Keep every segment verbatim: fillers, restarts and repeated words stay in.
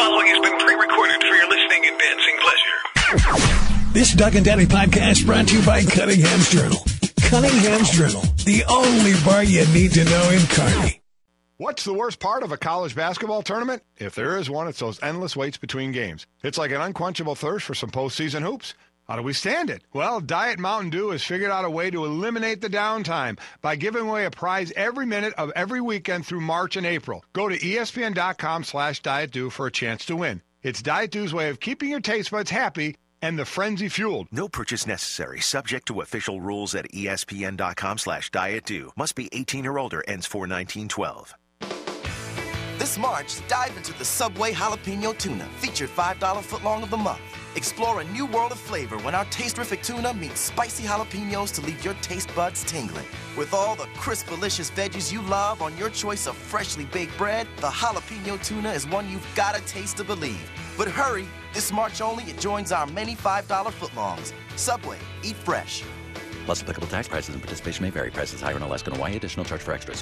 following has been pre-recorded for your listening and dancing pleasure. This Doug and Daddy podcast brought to you by Cunningham's Journal. Cunningham's Journal, the only bar you need to know in Kearney. What's the worst part of a college basketball tournament? If there is one, it's those endless waits between games. It's like an unquenchable thirst for some postseason hoops. How do we stand it? Well, Diet Mountain Dew has figured out a way to eliminate the downtime by giving away a prize every minute of every weekend through March and April. Go to espn.com slash Diet Dew for a chance to win. It's Diet Dew's way of keeping your taste buds happy and the frenzy fueled. No purchase necessary. Subject to official rules at espn.com slash Diet Dew. Must be eighteen or older. Ends four nineteen twelve. This March, dive into the Subway Jalapeno Tuna, featured five dollar footlong of the month. Explore a new world of flavor when our taste-terrific tuna meets spicy jalapenos to leave your taste buds tingling. With all the crisp, delicious veggies you love on your choice of freshly baked bread, the jalapeno tuna is one you've got to taste to believe. But hurry, this March only, it joins our many five dollar footlongs. Subway, eat fresh. Plus applicable tax, prices and participation may vary. Prices higher in Alaska and Hawaii. Additional charge for extras.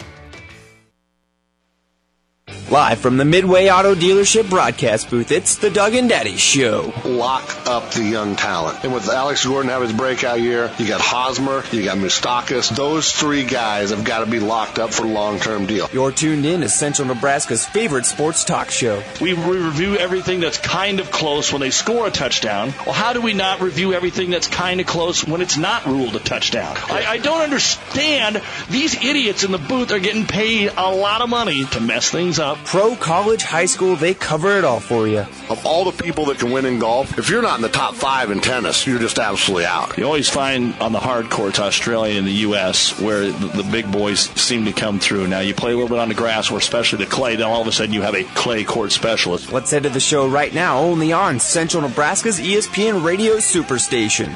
Live from the Midway Auto Dealership broadcast booth, it's the Doug and Daddy Show. Lock up the young talent. And with Alex Gordon have his breakout year, you got Hosmer, you got Moustakis. Those three guys have got to be locked up for a long-term deal. You're tuned in to Central Nebraska's favorite sports talk show. We review everything that's kind of close when they score a touchdown. Well, how do we not review everything that's kind of close when it's not ruled a touchdown? I, I don't understand. These idiots in the booth are getting paid a lot of money to mess things up. Pro, college, high school, they cover it all for you. Of all the people that can win in golf, if you're not in the top five in tennis, you're just absolutely out. You always find on the hard courts, Australia and the U S, where the, the big boys seem to come through. Now, you play a little bit on the grass, or especially the clay, then all of a sudden you have a clay court specialist. Let's head to the show right now, only on Central Nebraska's E S P N Radio Superstation.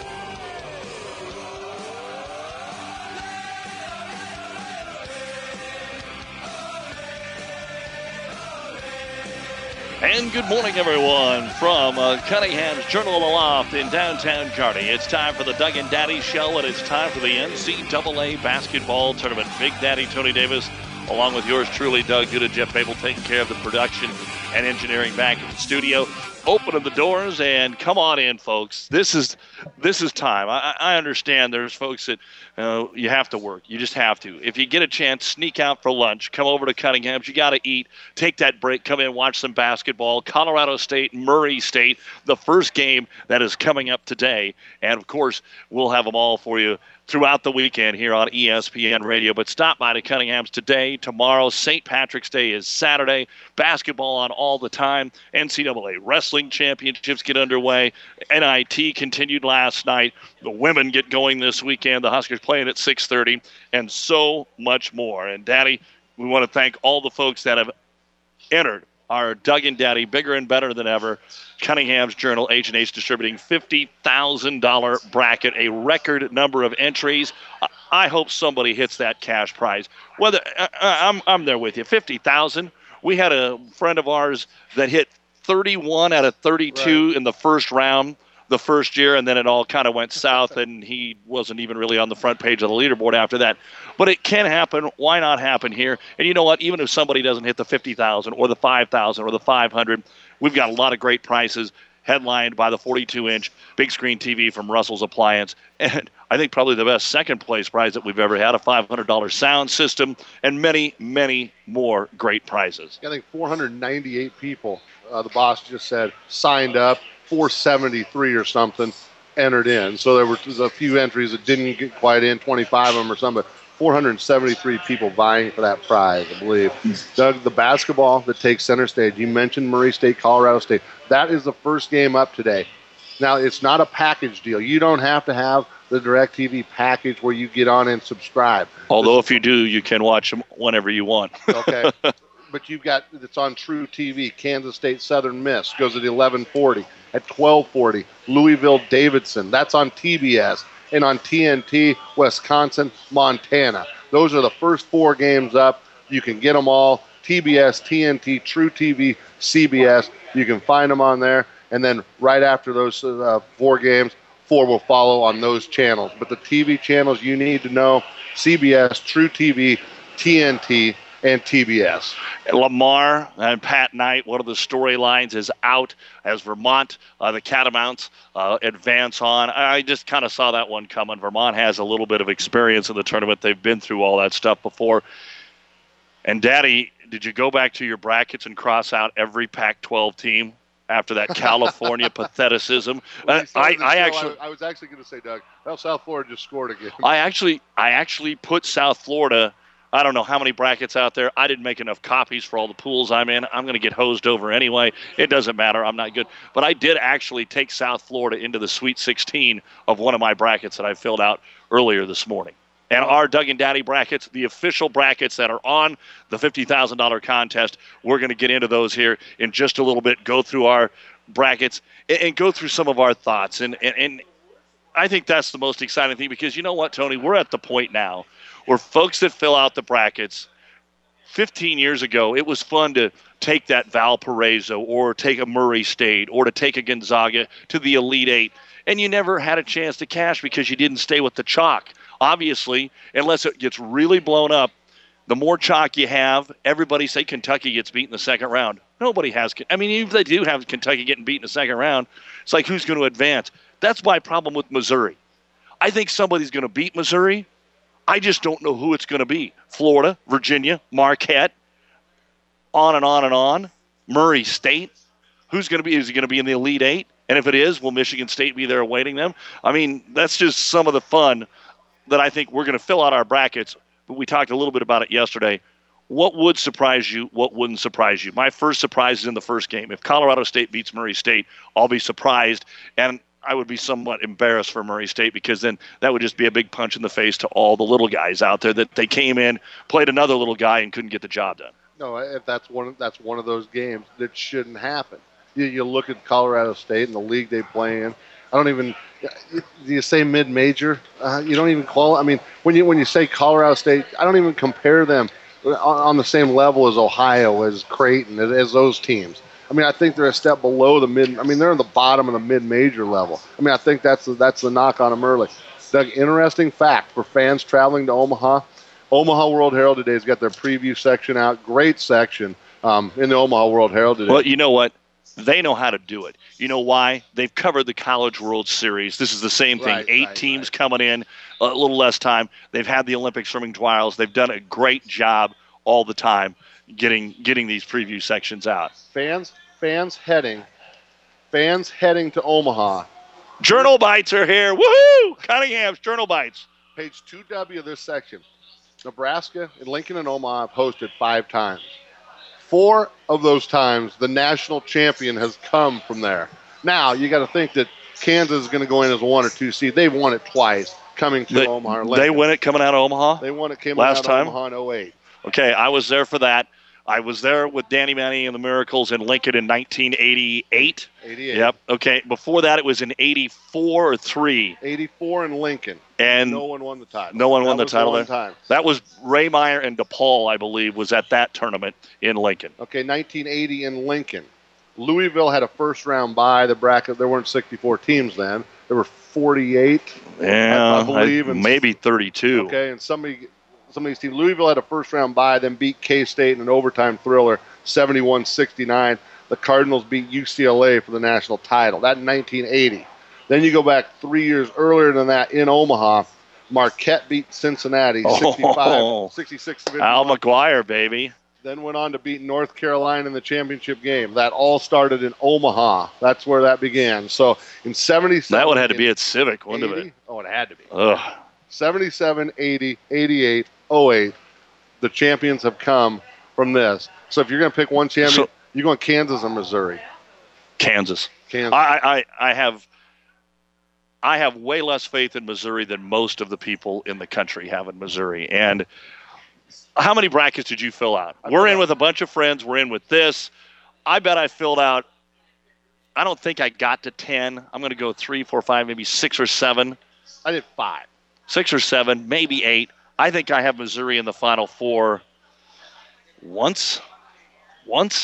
And good morning, everyone, from uh, Cunningham's Journal of the Loft in downtown Kearney. It's time for the Doug and Daddy Show, and it's time for the N C double A basketball tournament. Big Daddy Tony Davis, along with yours truly, Doug Duda, Jeff Babel, taking care of the production and engineering back at the studio. Opening the doors, and come on in, folks. This is this is time. I, I understand there's folks that uh, you have to work. You just have to. If you get a chance, sneak out for lunch. Come over to Cunningham's. You got to eat. Take that break. Come in, watch some basketball. Colorado State, Murray State, the first game that is coming up today. And, of course, we'll have them all for you throughout the weekend here on E S P N Radio. But stop by to Cunningham's today, tomorrow. Saint Patrick's Day is Saturday. Basketball on all the time. N C double A wrestling championships get underway. N I T continued last night. The women get going this weekend. The Huskers playing at six thirty, and so much more. And, Daddy, we want to thank all the folks that have entered our Doug and Daddy Bigger and Better Than Ever Cunningham's Journal H and H Distributing fifty thousand dollars bracket, a record number of entries. I hope somebody hits that cash prize. Whether uh, I'm I'm there with you. fifty thousand dollars. We had a friend of ours that hit thirty-one out of thirty-two right in the first round the first year, and then it all kind of went south, and he wasn't even really on the front page of the leaderboard after that. But it can happen. Why not happen here? And you know what? Even if somebody doesn't hit the fifty thousand or the five thousand or the five hundred, we've got a lot of great prizes headlined by the forty-two inch big screen T V from Russell's Appliance. And I think probably the best second place prize that we've ever had, a five hundred dollars sound system, and many, many more great prizes. I think four hundred ninety-eight people, uh, the boss just said, signed up, four seventy-three or something entered in. So there were a few entries that didn't get quite in, twenty-five of them or something, but four hundred seventy-three people vying for that prize, I believe. Doug, the basketball that takes center stage, you mentioned Murray State, Colorado State. That is the first game up today. Now, it's not a package deal. You don't have to have the DirecTV package where you get on and subscribe. Although if you do, you can watch them whenever you want. Okay. But you've got, it's on True T V. Kansas State Southern Miss goes at eleven forty. At twelve forty, Louisville Davidson. That's on T B S. And on T N T, Wisconsin, Montana. Those are the first four games up. You can get them all. T B S, T N T, True T V, C B S. You can find them on there. And then right after those uh, four games, four will follow on those channels. But the T V channels you need to know, C B S, True T V, T N T, and T B S. Lamar and Pat Knight, one of the storylines is out as Vermont, uh, the Catamounts, uh, advance on. I just kind of saw that one coming. Vermont has a little bit of experience in the tournament. They've been through all that stuff before. And, Daddy, did you go back to your brackets and cross out every Pac twelve team after that California patheticism? Uh, I, I actually, I, I was actually going to say, Doug, well, South Florida just scored again. I actually, I actually put South Florida. I don't know how many brackets out there. I didn't make enough copies for all the pools I'm in. I'm going to get hosed over anyway. It doesn't matter. I'm not good. But I did actually take South Florida into the Sweet sixteen of one of my brackets that I filled out earlier this morning. And our Doug and Daddy brackets, the official brackets that are on the fifty thousand dollars contest, we're going to get into those here in just a little bit, go through our brackets, and, and go through some of our thoughts. And, and, and I think that's the most exciting thing because you know what, Tony? We're at the point now where folks that fill out the brackets, fifteen years ago, it was fun to take that Valparaiso or take a Murray State or to take a Gonzaga to the Elite Eight, and you never had a chance to cash because you didn't stay with the chalk. Obviously, unless it gets really blown up, the more chalk you have, everybody say Kentucky gets beat in the second round. Nobody has. I mean, even if they do have Kentucky getting beat in the second round, it's like who's going to advance? That's my problem with Missouri. I think somebody's going to beat Missouri. I just don't know who it's going to be. Florida, Virginia, Marquette, on and on and on. Murray State. Who's going to be? Is it going to be in the Elite Eight? And if it is, will Michigan State be there awaiting them? I mean, that's just some of the fun that I think we're going to fill out our brackets. But we talked a little bit about it yesterday. What would surprise you? What wouldn't surprise you? My first surprise is in the first game. If Colorado State beats Murray State, I'll be surprised. And I would be somewhat embarrassed for Murray State because then that would just be a big punch in the face to all the little guys out there that they came in, played another little guy, and couldn't get the job done. No, if that's one of, that's one of those games that shouldn't happen. You, you look at Colorado State and the league they play in. I don't even – do you say mid-major? Uh, you don't even call – I mean, when you when you say Colorado State, I don't even compare them on, on the same level as Ohio, as Creighton, as, as those teams. I mean, I think they're a step below the mid – I mean, they're in the bottom of the mid-major level. I mean, I think that's the, that's the knock on them early. Doug, interesting fact for fans traveling to Omaha, Omaha World Herald today has got their preview section out. Great section um, in the Omaha World Herald today. Well, you know what? They know how to do it. You know why? They've covered the College World Series. This is the same thing. Right, Eight right, teams right. coming in, a little less time. They've had the Olympic swimming trials. They've done a great job all the time getting getting these preview sections out. Fans, fans heading, fans heading to Omaha. Journal Bites are here. Woohoo! Cunningham's Journal Bites. Page two W of this section. Nebraska and Lincoln and Omaha have hosted five times. Four of those times, the national champion has come from there. Now, you got to think that Kansas is going to go in as a one or two seed. They've won it twice coming to They, Omaha. Or they win it coming out of Omaha? They won it coming last out time? of Omaha in oh eight. Okay, I was there for that. I was there with Danny Manning and the Miracles in Lincoln in nineteen eighty-eight. eighty-eight. Yep. Okay. Before that, it was in eighty-four or three. eighty-four in Lincoln. And no one won the title. No one that won the was title the there. time. That was Ray Meyer and DePaul, I believe, was at that tournament in Lincoln. Okay, nineteen eighty in Lincoln. Louisville had a first-round bye. The bracket, there weren't sixty-four teams then. There were forty-eight, Yeah, I, I believe. I- and maybe thirty-two. Okay, and somebody, some of these teams. Louisville had a first-round bye, then beat K-State in an overtime thriller, seventy-one sixty-nine. The Cardinals beat U C L A for the national title. That in nineteen eighty. Then you go back three years earlier than that in Omaha. Marquette beat Cincinnati, sixty-five, Oh. sixty-six. Al McGuire, baby. Then went on to beat North Carolina in the championship game. That all started in Omaha. That's where that began. So in seventy-seven. That one had to be at Civic, wouldn't eighty, it? Oh, it had to be. Ugh. seventy-seven, eighty, eighty-eight, oh eight. The champions have come from this. So if you're going to pick one champion, So- you're going Kansas or Missouri. Kansas. Kansas. I, I, I have I have way less faith in Missouri than most of the people in the country have in Missouri. And how many brackets did you fill out? We're in with a bunch of friends. We're in with this. I bet I filled out, I don't think I got to ten. I'm going to go three, four, five, maybe six or seven. I did five. Six or seven, maybe eight. I think I have Missouri in the Final Four once. Once.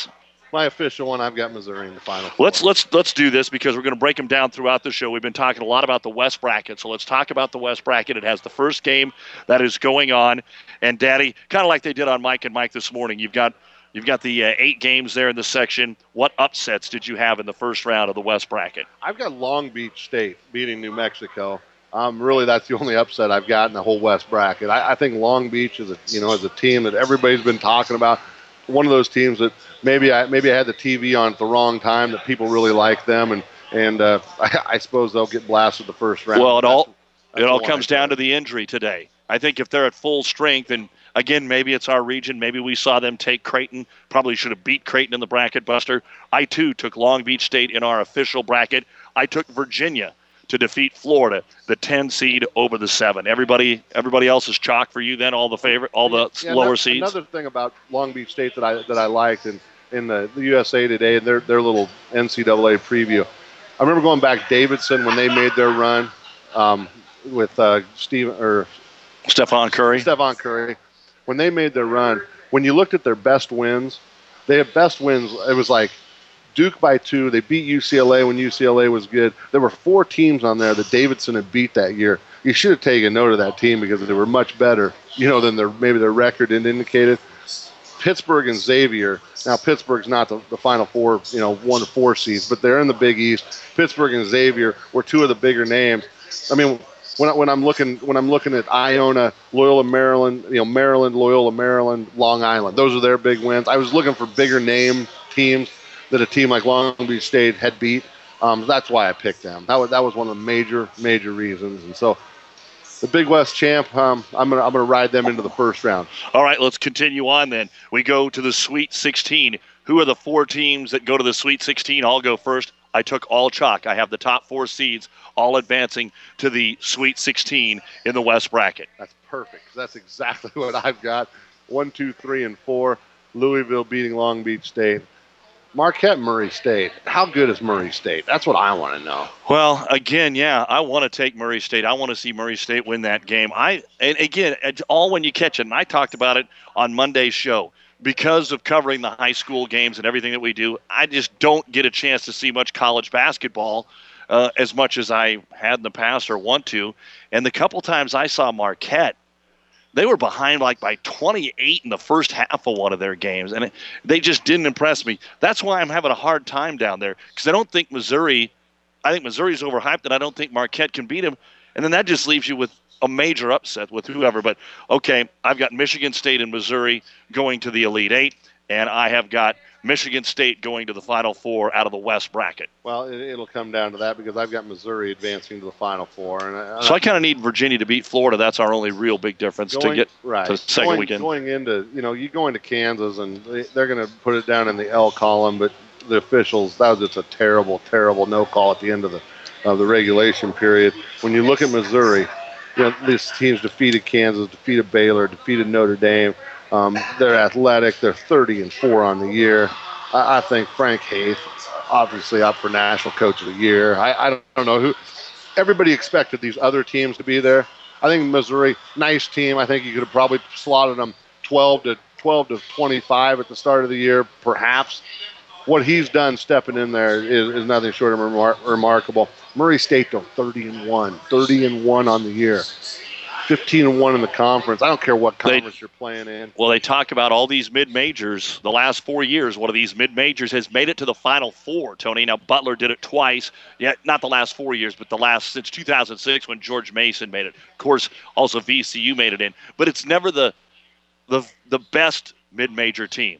My official one, I've got Missouri in the final. Let's let's let's do this because we're going to break them down throughout the show. We've been talking a lot about the West bracket, so let's talk about the West bracket. It has the first game that is going on, and Daddy, kind of like they did on Mike and Mike this morning. You've got you've got the uh, eight games there in the section. What upsets did you have in the first round of the West bracket? I've got Long Beach State beating New Mexico. Um, really, that's the only upset I've got in the whole West bracket. I, I think Long Beach is a you know is a team that everybody's been talking about. One of those teams that maybe I maybe I had the T V on at the wrong time, that people really like them, and and uh, I, I suppose they'll get blasted the first round. Well, it all that's, that's it all comes down to the injury today. I think if they're at full strength, and again, maybe it's our region, maybe we saw them take Creighton, probably should have beat Creighton in the bracket, Buster. I too took Long Beach State in our official bracket. I took Virginia to defeat Florida, the ten seed over the seven. Everybody, everybody else is chalk for you. Then all the favorite, all the yeah, lower another, seeds. Another thing about Long Beach State that I that I liked in in the, the U S A Today and their their little N C double A preview. I remember going back Davidson when they made their run um, with uh, Steve or Stephon Curry. Stephon Curry, when they made their run. When you looked at their best wins, they had best wins. It was like Duke by two. They beat U C L A when U C L A was good. There were four teams on there that Davidson had beat that year. You should have taken note of that team because they were much better, you know, than their maybe their record indicated. Pittsburgh and Xavier. Now Pittsburgh's not the, the Final Four, you know, one to four seeds, but they're in the Big East. Pittsburgh and Xavier were two of the bigger names. I mean, when I, when I'm looking when I'm looking at Iona, Loyola Maryland, you know, Maryland, Loyola Maryland, Long Island. Those are their big wins. I was looking for bigger name teams that a team like Long Beach State had beat. Um, that's why I picked them. That was that was one of the major major reasons. And so, the Big West champ, um, I'm gonna I'm gonna ride them into the first round. All right, let's continue on then. We go to the Sweet sixteen. Who are the four teams that go to the Sweet sixteen? I'll go first. I took all chalk. I have the top four seeds all advancing to the Sweet sixteen in the West bracket. That's perfect. That's exactly what I've got. One, two, three, and four. Louisville beating Long Beach State. Marquette, Murray State. How good is Murray State? That's what I want to know. Well, again, yeah, I want to take Murray State. I want to see Murray State win that game. I and again, it's all when you catch it. And I talked about it on Monday's show. Because of covering the high school games and everything that we do, I just don't get a chance to see much college basketball uh, as much as I had in the past or want to. And the couple times I saw Marquette, they were behind like by twenty-eight in the first half of one of their games, and it, they just didn't impress me. That's why I'm having a hard time down there, because I don't think Missouri – I think Missouri's overhyped, and I don't think Marquette can beat them. And then that just leaves you with a major upset with whoever. But, okay, I've got Michigan State and Missouri going to the Elite Eight, and I have got Michigan State going to the Final Four out of the West bracket. Well, it, it'll come down to that because I've got Missouri advancing to the Final Four. And I, so I kind of need Virginia to beat Florida. That's our only real big difference going, to get right. to the second going, weekend. Going into, you know, you go into Kansas, and they, they're going to put it down in the L column, but the officials, that was just a terrible, terrible no call at the end of the of the regulation period. When you look at Missouri, you know, these teams defeated Kansas, defeated Baylor, defeated Notre Dame. Um, they're athletic. They're thirty and four on the year. I, I think Frank Haith, obviously up for National Coach of the Year. I, I don't know who. Everybody expected these other teams to be there. I think Missouri, nice team. I think you could have probably slotted them twelve to twenty-five at the start of the year, perhaps. What he's done stepping in there is, is nothing short of remar- remarkable. Murray State, though, thirty and one, thirty and one on the year, fifteen and one in the conference. I don't care what conference they, you're playing in. Well, they talk about all these mid-majors. The last four years, one of these mid-majors has made it to the Final Four, Tony. Now, Butler did it twice. Yeah, not the last four years, but the last since two thousand six when George Mason made it. Of course, also V C U made it in. But it's never the the the best mid-major team.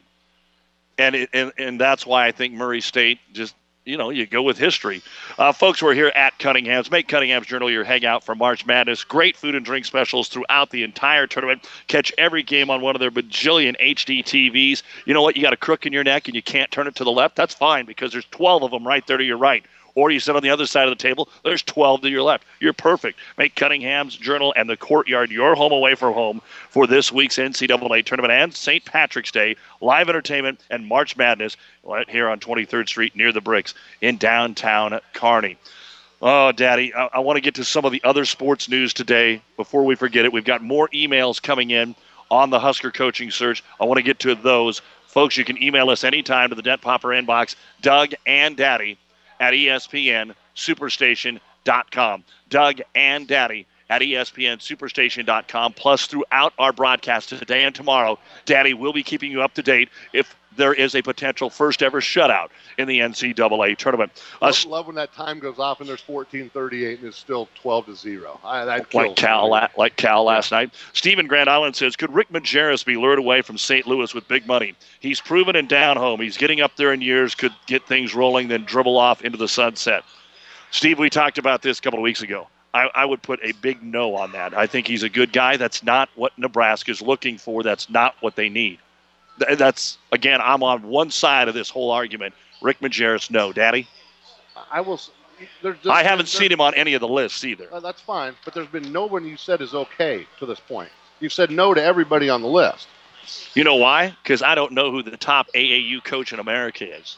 And, it, and and that's why I think Murray State just, you know, you go with history. Uh, folks, we're here at Cunningham's. Make Cunningham's Journal your hangout for March Madness. Great food and drink specials throughout the entire tournament. Catch every game on one of their bajillion H D T Vs. You know what? You got a crook in your neck and you can't turn it to the left? That's fine because there's twelve of them right there to your right. Or you sit on the other side of the table, there's twelve to your left. You're perfect. Make Cunningham's Journal and the Courtyard your home away from home for this week's N C double A tournament and Saint Patrick's Day, live entertainment, and March Madness right here on twenty-third Street near the Bricks in downtown Kearney. Oh, Daddy, I, I want to get to some of the other sports news today. Before we forget it, we've got more emails coming in on the Husker coaching search. I want to get to those Folks, you can email us anytime to the Dent Popper inbox, Doug and Daddy at E S P N Superstation dot com. Doug and Daddy at E S P N Superstation dot com. Plus, throughout our broadcast today and tomorrow, Daddy will be keeping you up to date if there is a potential first-ever shutout in the N C double A tournament. I love when that time goes off and there's fourteen thirty-eight and it's still twelve to zero. I, that like Cal, la- like Cal last night. Stephen Grand Island says, could Rick Majerus be lured away from Saint Louis with big money? He's proven in down home. He's getting up there in years, could get things rolling, then dribble off into the sunset. Steve, we talked about this a couple of weeks ago. I, I would put a big no on that. I think he's a good guy. That's not what Nebraska's looking for. That's not what they need. That's, again, I'm on one side of this whole argument. Rick Majerus, no. Daddy? I will. There's just, I haven't seen him on any of the lists either. Uh, that's fine, but there's been no one you said is okay to this point. You've said no to everybody on the list. You know why? Because I don't know who the top A A U coach in America is.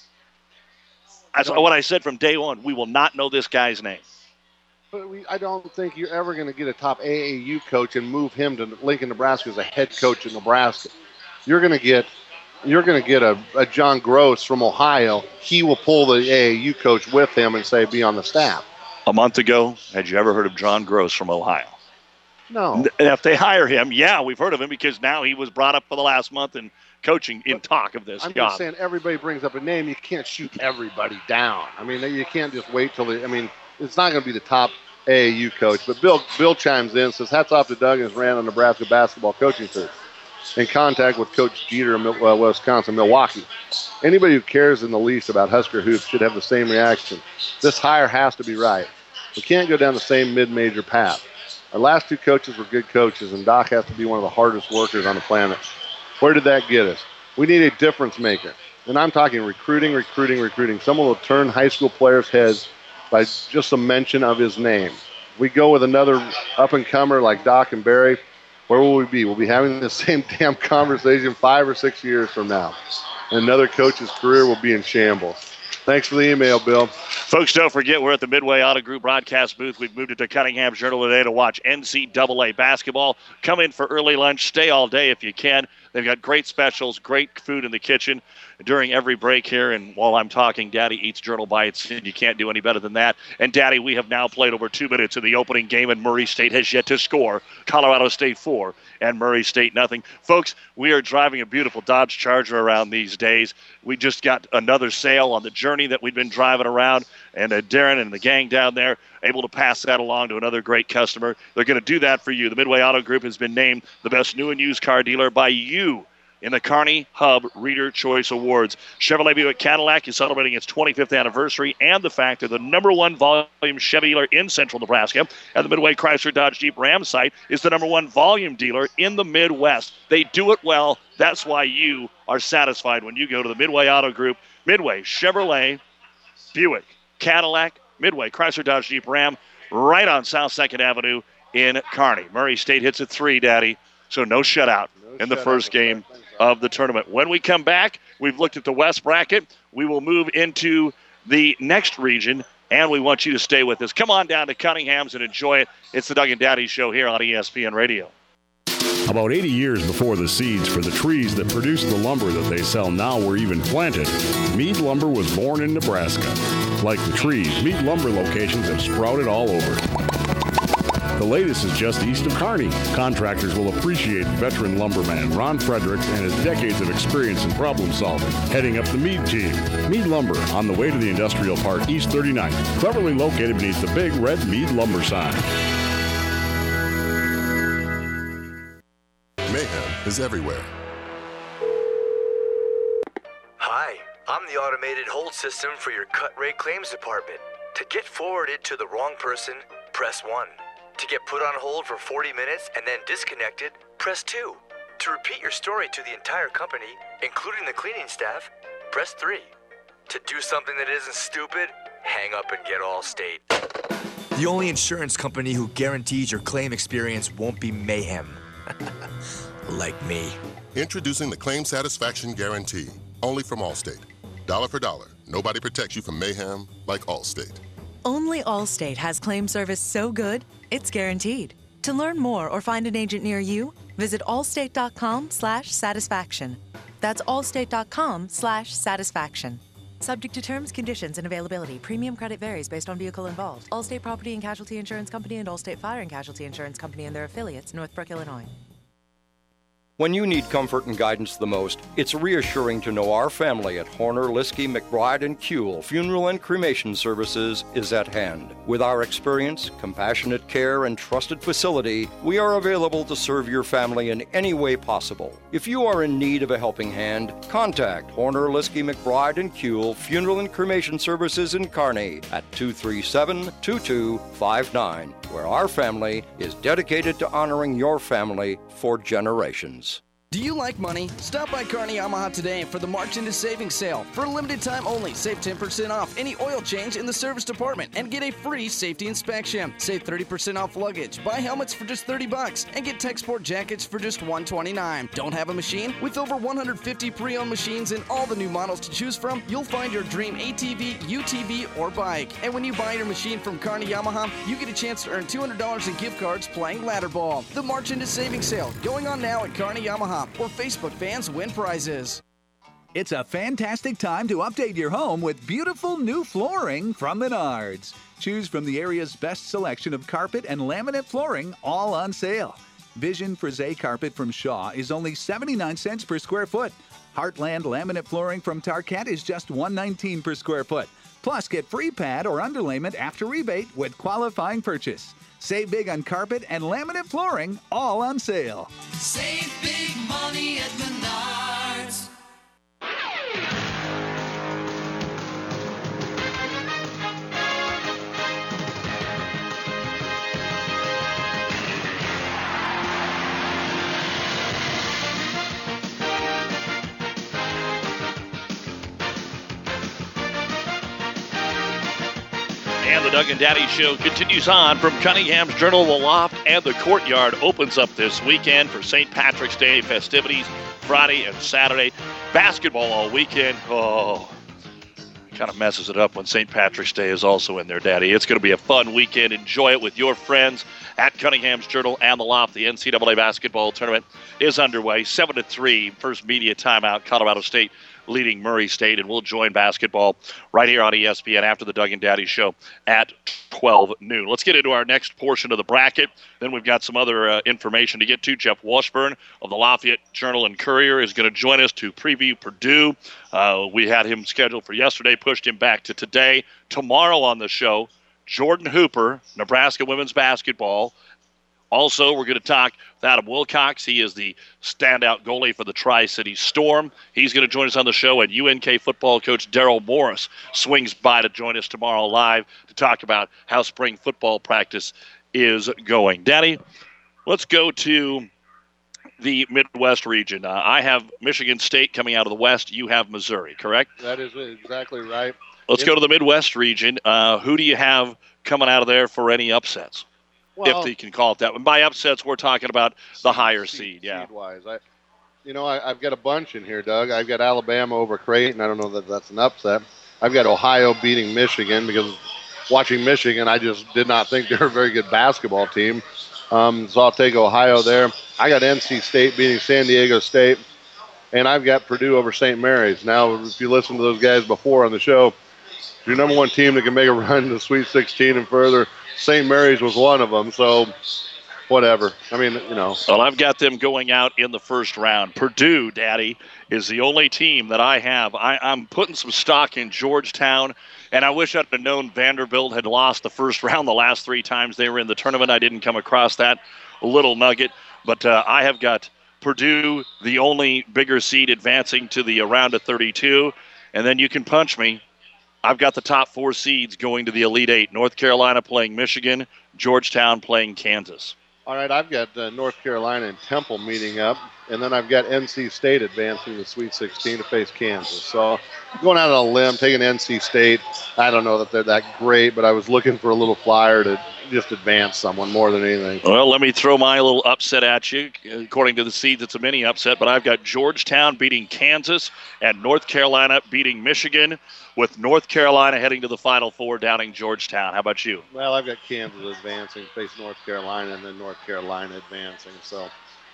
That's what I said from day one. We will not know this guy's name. But we, I don't think you're ever going to get a top A A U coach and move him to Lincoln, Nebraska as a head coach in Nebraska. You're going to get, you're going to get a, a John Gross from Ohio. He will pull the A A U coach with him and say, be on the staff. A month ago, had you ever heard of John Gross from Ohio? No. And if they hire him, yeah, we've heard of him because now he was brought up for the last month in coaching in but talk of this I'm job. just saying everybody brings up a name. You can't shoot everybody down. I mean, you can't just wait till the, I mean, it's not going to be the top A A U coach. But Bill Bill chimes in and says, hats off to Doug and his ran on Nebraska basketball coaching search. In contact with Coach Jeter in uh, Wisconsin, Milwaukee. Anybody who cares in the least about Husker hoops should have the same reaction. This hire has to be right. We can't go down the same mid-major path. Our last two coaches were good coaches, and Doc has to be one of the hardest workers on the planet. Where did that get us? We need a difference maker. And I'm talking recruiting, recruiting, recruiting. Someone will turn high school players' heads by just a mention of his name. We go with another up-and-comer like Doc and Barry. Where will we be? We'll be having the same damn conversation five or six years from now. And another coach's career will be in shambles. Thanks for the email, Bill. Folks, don't forget, we're at the Midway Auto Group broadcast booth. We've moved it to Cunningham Journal today to watch N C double A basketball. Come in for early lunch. Stay all day if you can. They've got great specials, great food in the kitchen during every break here. And while I'm talking, Daddy eats Journal Bites, and you can't do any better than that. And, Daddy, we have now played over two minutes in the opening game, and Murray State has yet to score. Colorado State four and Murray State nothing. Folks, we are driving a beautiful Dodge Charger around these days. We just got another sale on the journey that we've been driving around, and uh, Darren and the gang down there able to pass that along to another great customer. They're going to do that for you. The Midway Auto Group has been named the best new and used car dealer by you in the Kearney Hub Reader Choice Awards. Chevrolet Buick Cadillac is celebrating its twenty-fifth anniversary and the fact they're the number one volume Chevy dealer in central Nebraska. And the Midway Chrysler Dodge Jeep Ram site is the number one volume dealer in the Midwest. They do it well. That's why you are satisfied when you go to the Midway Auto Group. Midway, Chevrolet, Buick, Cadillac, Midway, Chrysler Dodge Jeep Ram, right on South second Avenue in Kearney. Murray State hits at three, Daddy, so no shutout no in the first game of the tournament. When we come back, we've looked at the West bracket. We will move into the next region, and we want you to stay with us. Come on down to Cunningham's and enjoy it. It's the Doug and Daddy Show here on E S P N Radio. About eighty years before the seeds for the trees that produce the lumber that they sell now were even planted, Mead Lumber was born in Nebraska. Like the trees, Mead Lumber locations have sprouted all over. The latest is just east of Kearney. Contractors will appreciate veteran lumberman Ron Fredericks and his decades of experience in problem solving, heading up the Mead team. Mead Lumber, on the way to the Industrial Park, East thirty-ninth, cleverly located beneath the big red Mead Lumber sign. Mayhem is everywhere. Hi, I'm the automated hold system for your cut rate claims department. To get forwarded to the wrong person, press one. To get put on hold for forty minutes and then disconnected, press two. To repeat your story to the entire company, including the cleaning staff, press three. To do something that isn't stupid, hang up and get Allstate. The only insurance company who guarantees your claim experience won't be mayhem. Like me. Introducing the Claim Satisfaction Guarantee, only from Allstate. Dollar for dollar, nobody protects you from mayhem like Allstate. Only Allstate has claim service so good, it's guaranteed. To learn more or find an agent near you, visit allstate.com slash satisfaction. That's allstate.com slash satisfaction. Subject to terms, conditions, and availability. Premium credit varies based on vehicle involved. Allstate Property and Casualty Insurance Company and Allstate Fire and Casualty Insurance Company and their affiliates, Northbrook, Illinois. When you need comfort and guidance the most, it's reassuring to know our family at Horner, Liskey, McBride, and Kuehl Funeral and Cremation Services is at hand. With our experience, compassionate care, and trusted facility, we are available to serve your family in any way possible. If you are in need of a helping hand, contact Horner, Liskey, McBride, and Kuehl Funeral and Cremation Services in Kearney at two three seven, two two five nine, where our family is dedicated to honoring your family for generations. Do you like money? Stop by Kearney Yamaha today for the March into Savings Sale. For a limited time only, save ten percent off any oil change in the service department and get a free safety inspection. Save thirty percent off luggage. Buy helmets for just thirty bucks and get tech sport jackets for just one twenty-nine. Don't have a machine? With over one hundred fifty pre-owned machines and all the new models to choose from, you'll find your dream A T V, U T V, or bike. And when you buy your machine from Kearney Yamaha, you get a chance to earn two hundred dollars in gift cards playing ladder ball. The March into Savings Sale going on now at Kearney Yamaha, where Facebook fans win prizes. It's a fantastic time to update your home with beautiful new flooring from Menards. Choose from the area's best selection of carpet and laminate flooring, all on sale. Vision Frisé carpet from Shaw is only seventy-nine cents per square foot. Heartland laminate flooring from Tarkett is just one nineteen per square foot. Plus, get free pad or underlayment after rebate with qualifying purchase. Save big on carpet and laminate flooring, all on sale. Save big money at Menards. And the Doug and Daddy Show continues on from Cunningham's Journal. The Loft and the Courtyard opens up this weekend for Saint Patrick's Day festivities, Friday and Saturday. Basketball all weekend. Oh, kind of messes it up when Saint Patrick's Day is also in there, Daddy. It's going to be a fun weekend. Enjoy it with your friends at Cunningham's Journal and the Loft. The N C double A basketball tournament is underway. seven to three, first media timeout, Colorado State leading Murray State, and we'll join basketball right here on E S P N after the Doug and Daddy Show at twelve noon. Let's get into our next portion of the bracket. Then we've got some other uh, information to get to. Jeff Washburn of the Lafayette Journal and Courier is going to join us to preview Purdue. Uh, we had him scheduled for yesterday, pushed him back to today. Tomorrow on the show, Jordan Hooper, Nebraska women's basketball. Also, we're going to talk with Adam Wilcox. He is the standout goalie for the Tri-City Storm. He's going to join us on the show, and U N K football coach Daryl Morris swings by to join us tomorrow live to talk about how spring football practice is going. Daddy, let's go to the Midwest region. Uh, I have Michigan State coming out of the West. You have Missouri, correct? That is exactly right. Let's It- go to the Midwest region. Uh, who do you have coming out of there for any upsets? Well, if they can call it that. And by upsets, we're talking about the higher seed. Yeah. Seed-wise, I, you know, I, I've got a bunch in here, Doug. I've got Alabama over Creighton. I don't know that that's an upset. I've got Ohio beating Michigan because watching Michigan, I just did not think they were a very good basketball team. Um, so I'll take Ohio there. I got N C State beating San Diego State, and I've got Purdue over Saint Mary's. Now, if you listen to those guys before on the show, your number one team that can make a run to the Sweet sixteen and further, Saint Mary's was one of them. So whatever. I mean, you know. Well, I've got them going out in the first round. Purdue, Daddy, is the only team that I have. I, I'm putting some stock in Georgetown, and I wish I'd have known Vanderbilt had lost the first round the last three times they were in the tournament. I didn't come across that little nugget. But uh, I have got Purdue, the only bigger seed, advancing to the round of thirty-two. And then you can punch me. I've got the top four seeds going to the Elite Eight. North Carolina playing Michigan, Georgetown playing Kansas. All right, I've got uh, North Carolina and Temple meeting up, and then I've got N C State advancing to the Sweet sixteen to face Kansas. So going out on a limb, taking N C State. I don't know that they're that great, but I was looking for a little flyer to just advance someone more than anything. Well, let me throw my little upset at you. According to the seeds, it's a mini upset, but I've got Georgetown beating Kansas and North Carolina beating Michigan, with North Carolina heading to the Final Four, downing Georgetown. How about you? Well, I've got Kansas advancing, face North Carolina, and then North Carolina advancing. So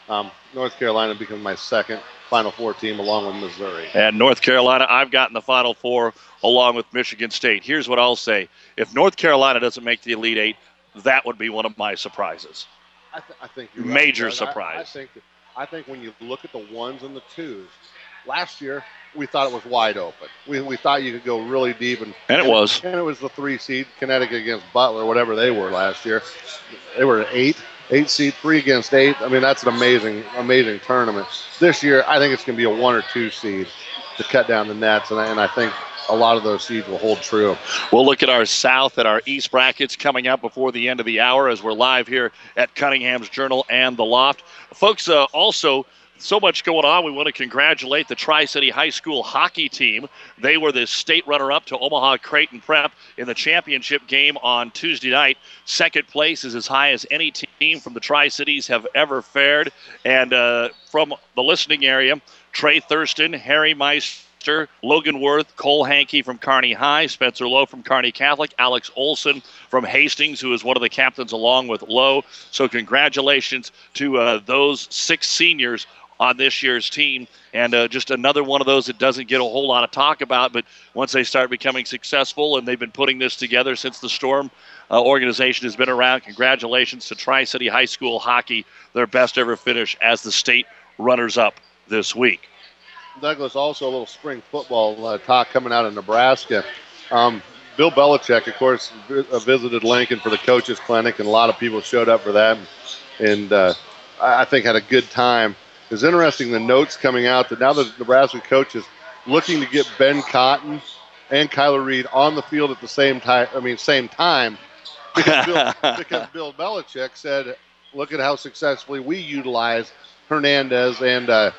Um, North Carolina becomes my second Final Four team along with Missouri. And North Carolina, I've gotten the Final Four along with Michigan State. Here's what I'll say. If North Carolina doesn't make the Elite Eight, that would be one of my surprises. I, th- I think you're Major right. surprise. I, I, think that, I think when you look at the ones and the twos, last year we thought it was wide open. We, we thought you could go really deep. And, and it and was. And it was the three seed, Connecticut against Butler, whatever they were last year. They were eight. Eight seed, three against eight. I mean, that's an amazing, amazing tournament. This year, I think it's going to be a one or two seed to cut down the nets, and I, and I think a lot of those seeds will hold true. We'll look at our South and our East brackets coming up before the end of the hour as we're live here at Cunningham's Journal and The Loft. Folks, uh, also, so much going on. We want to congratulate the Tri-City High School hockey team. They were the state runner-up to Omaha Creighton Prep in the championship game on Tuesday night. Second place is as high as any team from the Tri-Cities have ever fared. And uh, from the listening area, Trey Thurston, Harry Meister, Logan Worth, Cole Hankey from Kearney High, Spencer Lowe from Kearney Catholic, Alex Olson from Hastings, who is one of the captains along with Lowe. So congratulations to uh, those six seniors on this year's team, and uh, just another one of those that doesn't get a whole lot of talk about, but once they start becoming successful, and they've been putting this together since the Storm uh, organization has been around, congratulations to Tri-City High School Hockey, their best ever finish as the state runners-up this week. Douglas, also a little spring football uh, talk coming out of Nebraska. Um, Bill Belichick, of course, v- visited Lincoln for the coaches clinic, and a lot of people showed up for that, and uh, I think had a good time. It's interesting, the notes coming out that now the Nebraska coach is looking to get Ben Cotton and Kyler Reed on the field at the same time. I mean, same time, because Bill, because Bill Belichick said, "Look at how successfully we utilize Hernandez and uh,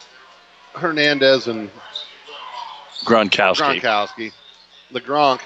Hernandez and Gronkowski. Gronkowski, the Gronk."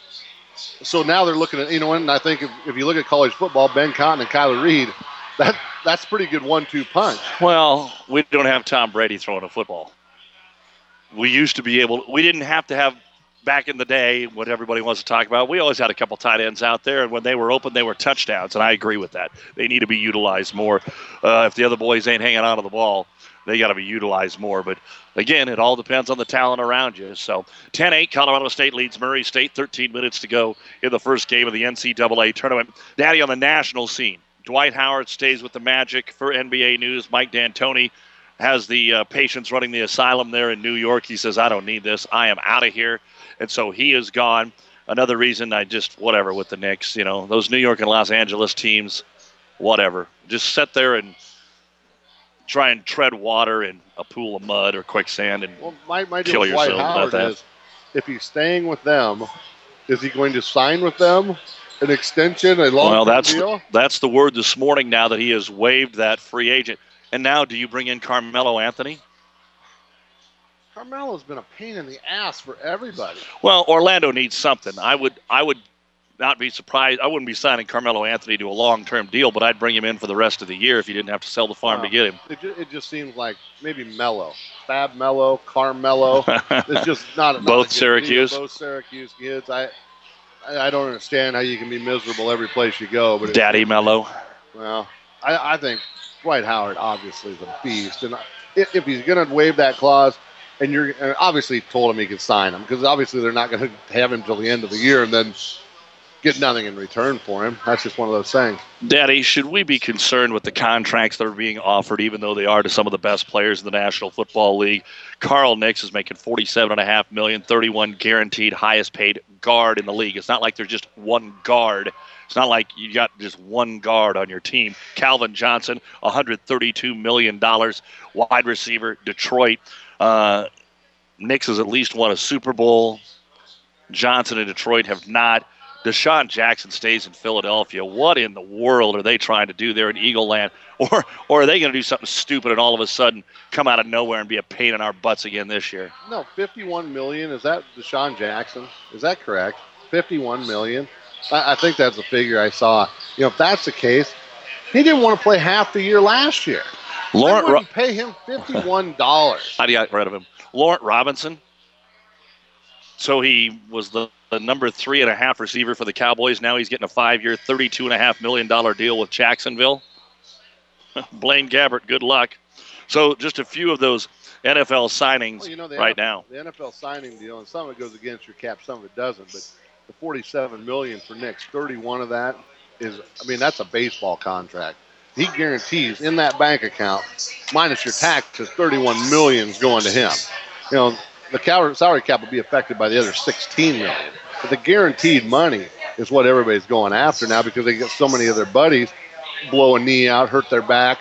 So now they're looking at, you know, and I think if, if you look at college football, Ben Cotton and Kyler Reed, that. That's pretty good one two punch. Well, we don't have Tom Brady throwing a football. We used to be able – we didn't have to have back in the day what everybody wants to talk about. We always had a couple tight ends out there, and when they were open, they were touchdowns, and I agree with that. They need to be utilized more. Uh, if the other boys ain't hanging on to the ball, they got to be utilized more. But, again, it all depends on the talent around you. So ten eight, Colorado State leads Murray State, thirteen minutes to go in the first game of the N C double A tournament. Daddy, on the national scene, Dwight Howard stays with the Magic. For N B A News, Mike D'Antoni has the uh, patients running the asylum there in New York. He says, I don't need this. I am out of here. And so he is gone. Another reason I just, whatever with the Knicks, you know, those New York and Los Angeles teams, whatever. Just sit there and try and tread water in a pool of mud or quicksand and well, my, my deal kill with Dwight yourself about Howard that. Is, if he's staying with them, is he going to sign with them? An extension, a long well, that's deal? the, that's the word this morning now that he has waived that free agent. And now do you bring in Carmelo Anthony? Carmelo's been a pain in the ass for everybody. Well, Orlando needs something. I would I would not be surprised. I wouldn't be signing Carmelo Anthony to a long-term deal, but I'd bring him in for the rest of the year if you didn't have to sell the farm Wow. to get him. It just, it just seems like maybe Mello. Fab Mello, Carmelo. It's just not, not Both a good Syracuse. deal. Both Syracuse kids. I I I don't understand how you can be miserable every place you go. But Daddy Mello. Well, I, I think Dwight Howard obviously is a beast, and if, if he's going to waive that clause, and you're and obviously told him he could sign him, because obviously they're not going to have him till the end of the year and then get nothing in return for him. That's just one of those things. Daddy, should we be concerned with the contracts that are being offered, even though they are to some of the best players in the National Football League? Carl Nix is making forty-seven point five million dollars, thirty-one guaranteed, highest paid guard in the league. It's not like there's just one guard. It's not like you got just one guard on your team. Calvin Johnson, one hundred thirty-two million dollars, wide receiver, Detroit. Uh, Nix has at least won a Super Bowl. Johnson and Detroit have not. Deshaun Jackson stays in Philadelphia. What in the world are they trying to do there in Eagle Land? Or, or are they going to do something stupid and all of a sudden come out of nowhere and be a pain in our butts again this year? No, fifty-one million dollars. Is that Deshaun Jackson? Is that correct? fifty-one million dollars. I, I think that's a figure I saw. You know, if that's the case, he didn't want to play half the year last year. Laurent They wouldn't pay him fifty-one dollars. How do you get rid of him? Laurent Robinson. So he was the, the number three and a half receiver for the Cowboys. Now he's getting a five-year, thirty-two and a half million dollar deal with Jacksonville. Blaine Gabbert, good luck. So just a few of those N F L signings well, you know, the right N F L, now. The N F L signing deal, and some of it goes against your cap, some of it doesn't. But the forty-seven million dollars for Nix, thirty-one of that is, I mean, that's a baseball contract. He guarantees in that bank account, minus your taxes, thirty-one million dollars is going to him. You know, the salary cap will be affected by the other sixteen million dollars. But the guaranteed money is what everybody's going after now because they get so many of their buddies blow a knee out, hurt their back,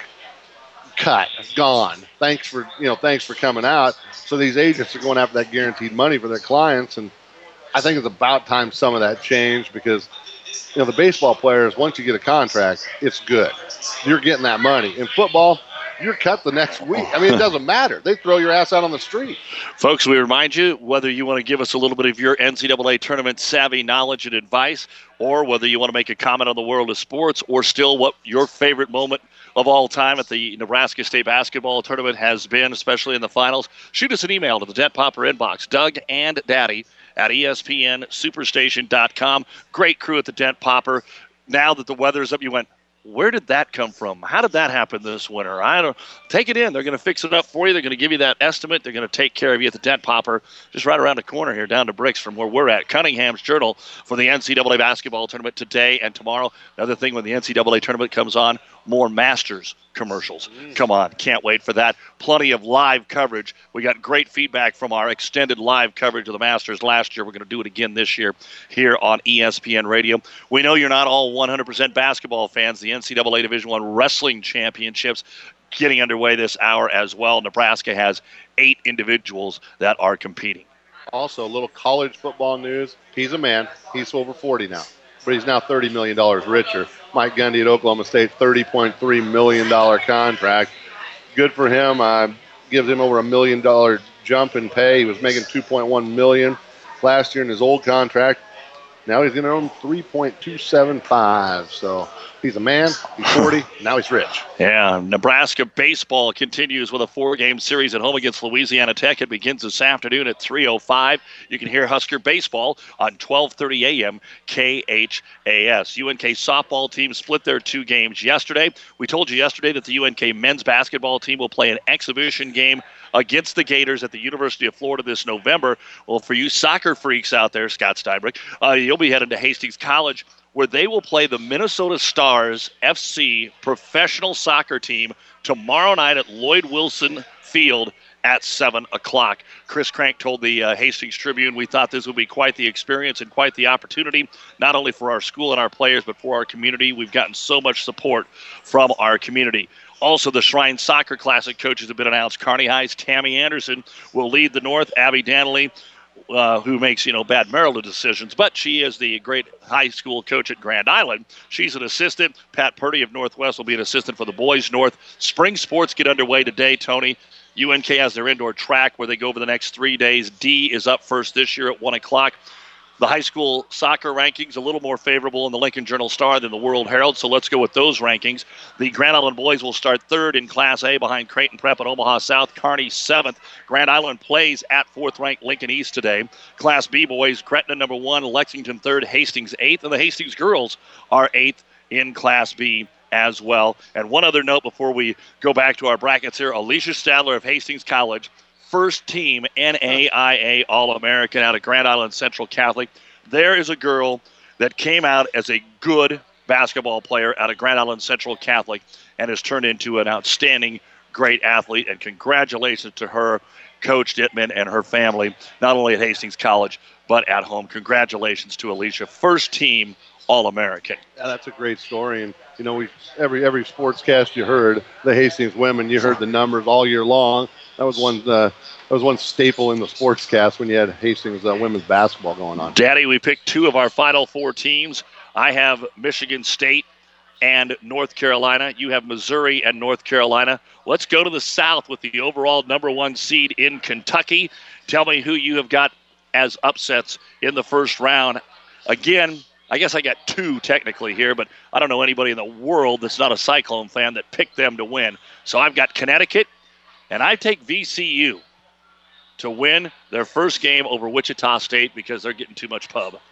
cut, gone. Thanks for, you know, thanks for coming out. So these agents are going after that guaranteed money for their clients, and I think it's about time some of that changed because, you know, the baseball players, once you get a contract, it's good. You're getting that money. In football, you're cut the next week. I mean, it doesn't matter. They throw your ass out on the street. Folks, we remind you, whether you want to give us a little bit of your N C double A tournament savvy knowledge and advice, or whether you want to make a comment on the world of sports, or still what your favorite moment of all time at the Nebraska State basketball tournament has been, especially in the finals, shoot us an email to the Dent Popper inbox, Doug and Daddy at E S P N superstation dot com. Great crew at the Dent Popper. Now that the weather's up, you went, where did that come from? How did that happen this winter? I don't take it in. They're going to fix it up for you. They're going to give you that estimate. They're going to take care of you at the Dent Popper, just right around the corner here, down to bricks from where we're at. Cunningham's Journal for the N C double A basketball tournament today and tomorrow. Another thing, when the N C double A tournament comes on, more Masters commercials. Mm. Come on, can't wait for that. Plenty of live coverage. We got great feedback from our extended live coverage of the Masters last year. We're going to do it again this year here on E S P N Radio. We know you're not all one hundred percent basketball fans. The N C double A Division I Wrestling Championships getting underway this hour as well. Nebraska has eight individuals that are competing. Also, a little college football news. He's a man. He's over forty now, but he's now thirty million dollars richer. Mike Gundy at Oklahoma State, thirty point three million dollars contract. Good for him. Uh, gives him over a million dollar jump in pay. He was making two point one million dollars last year in his old contract. Now he's going to earn three point two seven five. So he's a man. He's forty. Now he's rich. Yeah, Nebraska baseball continues with a four-game series at home against Louisiana Tech. It begins this afternoon at three oh five. You can hear Husker baseball on twelve thirty a.m. K H A S. U N K softball team split their two games yesterday. We told you yesterday that the U N K men's basketball team will play an exhibition game against the Gators at the University of Florida this November. Well, for you soccer freaks out there, Scott Steinbrück, uh, you'll be headed to Hastings College, where they will play the Minnesota Stars F C professional soccer team tomorrow night at Lloyd Wilson Field at seven o'clock. Chris Crank told the uh, Hastings Tribune, we thought this would be quite the experience and quite the opportunity, not only for our school and our players, but for our community. We've gotten so much support from our community. Also, the Shrine Soccer Classic coaches have been announced. Kearney High's Tammy Anderson will lead the North. Abby Danley, uh, who makes, you know, bad Maryland decisions, but she is the great high school coach at Grand Island. She's an assistant. Pat Purdy of Northwest will be an assistant for the boys North. Spring sports get underway today, Tony. U N K has their indoor track where they go over the next three days. D is up first this year at one o'clock. The high school soccer rankings a little more favorable in the Lincoln Journal-Star than the World Herald, so let's go with those rankings. The Grand Island boys will start third in Class A behind Creighton Prep and Omaha South. Kearney seventh. Grand Island plays at fourth-ranked Lincoln East today. Class B boys, Gretna number one, Lexington third, Hastings eighth, and the Hastings girls are eighth in Class B as well. And one other note before we go back to our brackets here, Alicia Stadler of Hastings College, first team N A I A All-American out of Grand Island Central Catholic. There is a girl that came out as a good basketball player out of Grand Island Central Catholic and has turned into an outstanding, great athlete. And congratulations to her, Coach Dittman, and her family, not only at Hastings College, but at home. Congratulations to Alicia, first team All-American. Yeah, that's a great story. And, you know, we every every sportscast you heard, the Hastings women, you heard the numbers all year long. That was one uh, that was one staple in the sportscast when you had Hastings uh, women's basketball going on. Daddy, we picked two of our Final Four teams. I have Michigan State and North Carolina. You have Missouri and North Carolina. Let's go to the South with the overall number one seed in Kentucky. Tell me who you have got as upsets in the first round. Again, I guess I got two technically here, but I don't know anybody in the world that's not a Cyclone fan that picked them to win. So I've got Connecticut, and I take V C U to win their first game over Wichita State because they're getting too much pub.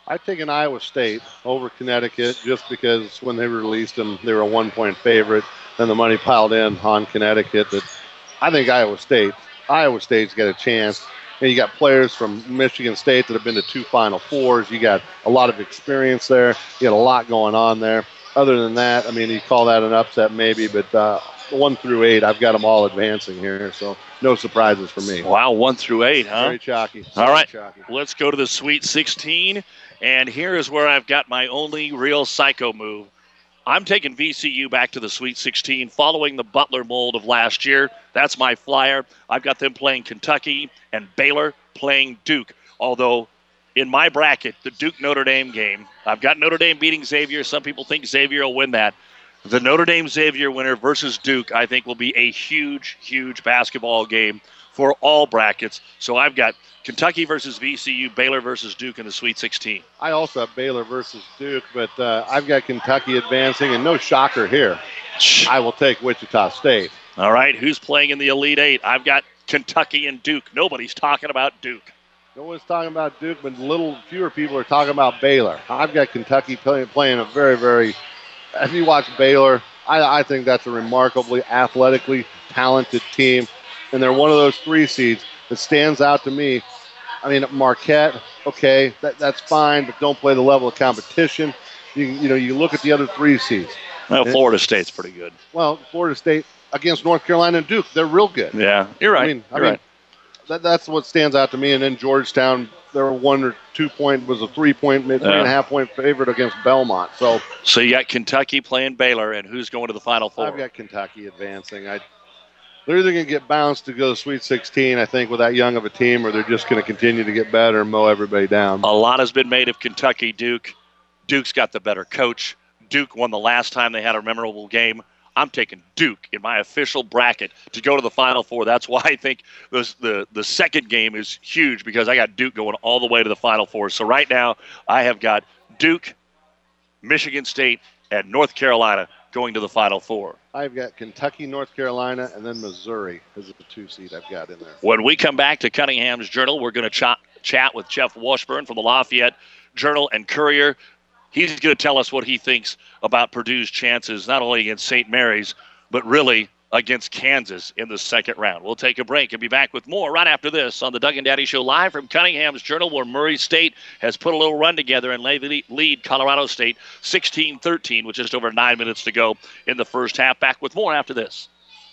I've taken Iowa State over Connecticut just because when they released them, they were a one-point favorite. Then the money piled in on Connecticut. That I think Iowa State, Iowa State's got a chance. And you got players from Michigan State that have been to two Final Fours. You got a lot of experience there. You got a lot going on there. Other than that, I mean, you call that an upset maybe, but uh, one through eight, I've got them all advancing here. So no surprises for me. Wow, one through eight, huh? Very chalky. All right, chalky. Let's go to the Sweet sixteen. And here is where I've got my only real psycho move. I'm taking V C U back to the Sweet sixteen following the Butler mold of last year. That's my flyer. I've got them playing Kentucky and Baylor playing Duke. Although in my bracket, the Duke-Notre Dame game, I've got Notre Dame beating Xavier. Some people think Xavier will win that. The Notre Dame-Xavier winner versus Duke, I think, will be a huge, huge basketball game for all brackets. So I've got Kentucky versus V C U, Baylor versus Duke in the Sweet sixteen. I also have Baylor versus Duke, but uh, I've got Kentucky advancing, and no shocker here. I will take Wichita State. All right, who's playing in the Elite Eight? I've got Kentucky and Duke. Nobody's talking about Duke. No one's talking about Duke, but little fewer people are talking about Baylor. I've got Kentucky play, playing a very, very, if you watch Baylor, I, I think that's a remarkably athletically talented team, and they're one of those three seeds that stands out to me. I mean, Marquette, okay, that, that's fine, but don't play the level of competition. You, you know, you look at the other three seeds. Well, Florida State's pretty good. Well, Florida State against North Carolina and Duke, they're real good. Yeah, you're right. I mean, I you're mean right. that, that's what stands out to me. And then Georgetown, their one or two point was a three point, three Yeah. and a half point favorite against Belmont. So, So you got Kentucky playing Baylor, and who's going to the Final Four? I've got Kentucky advancing. I, they're either going to get bounced to go to Sweet sixteen, I think, with that young of a team, or they're just going to continue to get better and mow everybody down. A lot has been made of Kentucky Duke. Duke's got the better coach. Duke won the last time they had a memorable game. I'm taking Duke in my official bracket to go to the Final Four. That's why I think this, the, the second game is huge, because I got Duke going all the way to the Final Four. So right now I have got Duke, Michigan State, and North Carolina going to the Final Four. I've got Kentucky, North Carolina, and then Missouri as the two seed I've got in there. When we come back to Cunningham's Journal, we're going to ch- chat with Jeff Washburn from the Lafayette Journal and Courier. He's going to tell us what he thinks about Purdue's chances, not only against Saint Mary's, but really against Kansas in the second round. We'll take a break and be back with more right after this on the Doug and Daddy Show, live from Cunningham's Journal, where Murray State has put a little run together and lead Colorado State sixteen thirteen with just over nine minutes to go in the first half. Back with more after this.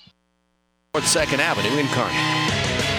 North second Avenue in Kearney.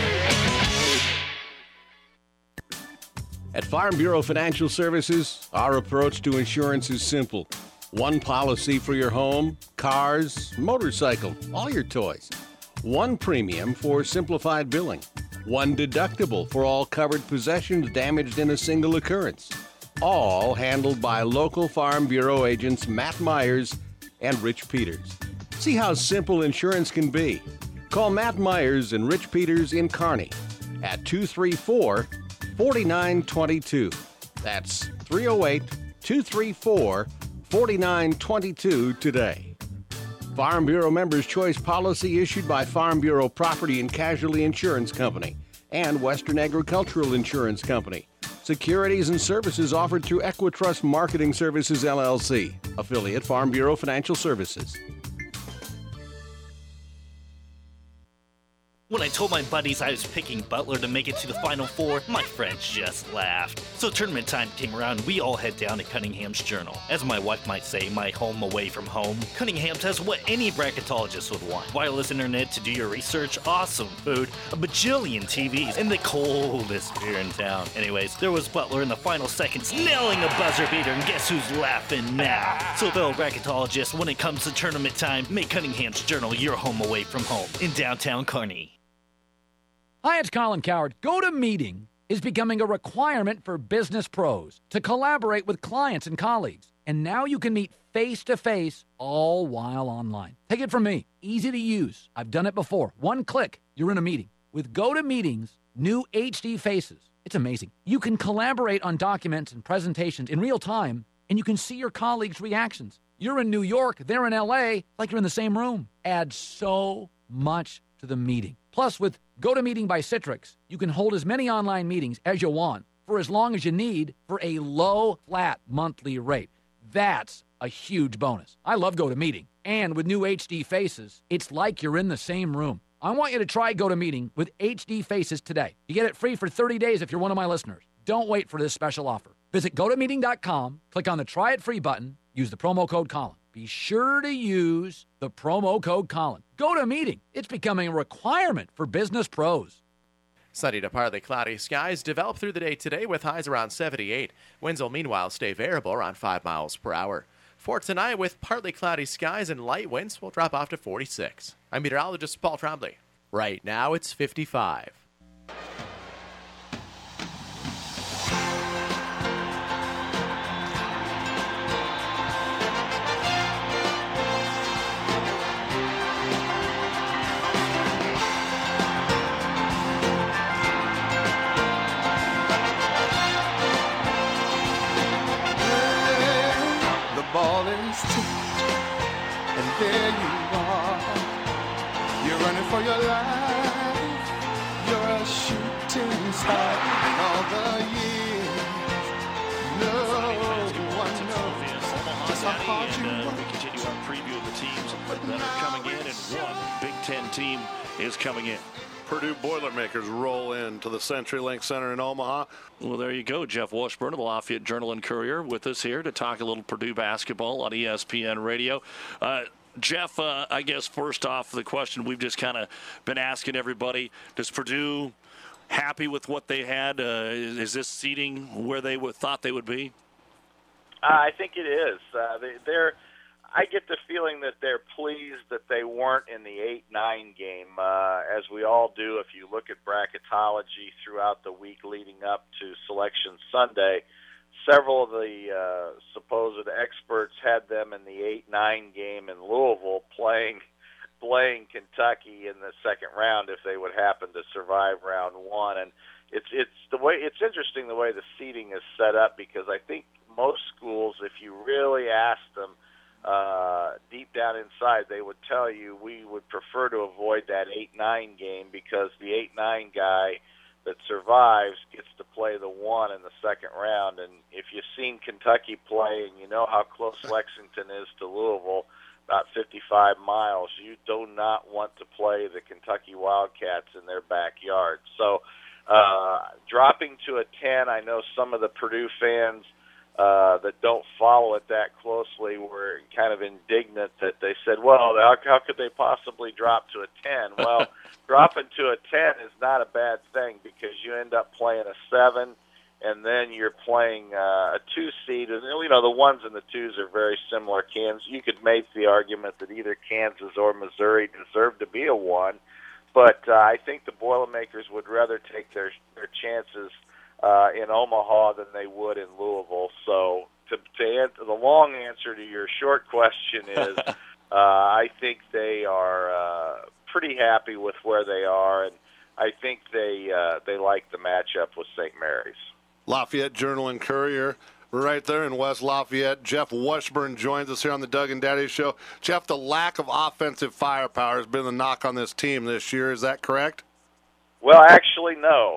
At Farm Bureau Financial Services, our approach to insurance is simple. One policy for your home, cars, motorcycle, all your toys. One premium for simplified billing. One deductible for all covered possessions damaged in a single occurrence. All handled by local Farm Bureau agents Matt Myers and Rich Peters. See how simple insurance can be. Call Matt Myers and Rich Peters in Kearney at two three four, four nine two two. That's three oh eight, two three four, four nine two two today. Farm Bureau Members' Choice policy issued by Farm Bureau Property and Casualty Insurance Company and Western Agricultural Insurance Company. Securities and services offered through Equitrust Marketing Services, L L C, affiliate Farm Bureau Financial Services. When I told my buddies I was picking Butler to make it to the Final Four, my friends just laughed. So tournament time came around, we all head down to Cunningham's Journal. As my wife might say, my home away from home. Cunningham's has what any bracketologist would want. Wireless internet to do your research, awesome food, a bajillion T Vs, and the coldest beer in town. Anyways, there was Butler in the final seconds, nailing a buzzer beater, and guess who's laughing now? So fellow bracketologists, when it comes to tournament time, make Cunningham's Journal your home away from home in downtown Kearney. Hi, it's Colin Coward. GoToMeeting is becoming a requirement for business pros to collaborate with clients and colleagues. And now you can meet face-to-face all while online. Take it from me. Easy to use. I've done it before. One click, you're in a meeting. With GoToMeeting's new H D Faces, it's amazing. You can collaborate on documents and presentations in real time, and you can see your colleagues' reactions. You're in New York, they're in L A, like you're in the same room. Adds so much to the meeting. Plus, with GoToMeeting by Citrix, you can hold as many online meetings as you want for for as long as you need for a low, flat monthly rate. That's a huge bonus. I love GoToMeeting. And with new H D Faces, it's like you're in the same room. I want you to try GoToMeeting with H D Faces today. You get it free for thirty days if you're one of my listeners. Don't wait for this special offer. Visit go to meeting dot com, click on the Try It Free button, use the promo code Colin. Be sure to use the promo code Colin. GoToMeeting. It's becoming a requirement for business pros. Sunny to partly cloudy skies develop through the day today with highs around seventy-eight. Winds will meanwhile stay variable around five miles per hour. For tonight, with partly cloudy skies and light winds, will drop off to forty-six. I'm meteorologist Paul Trombley. Right now, it's fifty-five. Ball is tipped, and there you are. You're running for your life. You're a shooting star. And all the years, no one knows just how hard you and, uh, work. we continue our preview of the teams that are coming in, and one Big Ten team is coming in. Purdue Boilermakers roll into the CenturyLink Center in Omaha. Well, there you go. Jeff Washburn of the Lafayette Journal and Courier with us here to talk a little Purdue basketball on E S P N Radio. Uh, Jeff, uh, I guess first off, the question we've just kind of been asking everybody, does Purdue happy with what they had? Uh, is, is this seeding where they would, thought they would be? Uh, I think it is. Uh, they, they're. I get the feeling that they're pleased that they weren't in the eight nine game, uh, as we all do if you look at bracketology throughout the week leading up to Selection Sunday. Several of the uh, supposed experts had them in the eight nine game in Louisville playing playing Kentucky in the second round if they would happen to survive round one. And it's it's the way it's interesting the way the seeding is set up, because I think most schools, if you really ask them, Uh, deep down inside, they would tell you we would prefer to avoid that eight nine game, because the eight nine guy that survives gets to play the one in the second round. And if you've seen Kentucky play and you know how close Lexington is to Louisville, about fifty-five miles, you do not want to play the Kentucky Wildcats in their backyard. So uh, dropping to a ten, I know some of the Purdue fans Uh, that don't follow it that closely were kind of indignant that they said, well, how, how could they possibly drop to a ten? Well, dropping to a ten is not a bad thing, because you end up playing a seven, and then you're playing uh, a two seed. And, you know, the ones and the twos are very similar. Kansas, you could make the argument that either Kansas or Missouri deserve to be a one, but uh, I think the Boilermakers would rather take their, their chances Uh, in Omaha than they would in Louisville. So to, to answer, the long answer to your short question is uh, I think they are uh, pretty happy with where they are, and I think they uh, they like the matchup with Saint Mary's. Lafayette Journal and Courier. We're right there in West Lafayette. Jeff Washburn joins us here on the Doug and Daddy Show. Jeff, the lack of offensive firepower has been the knock on this team this year. Is that correct? Well, actually, no.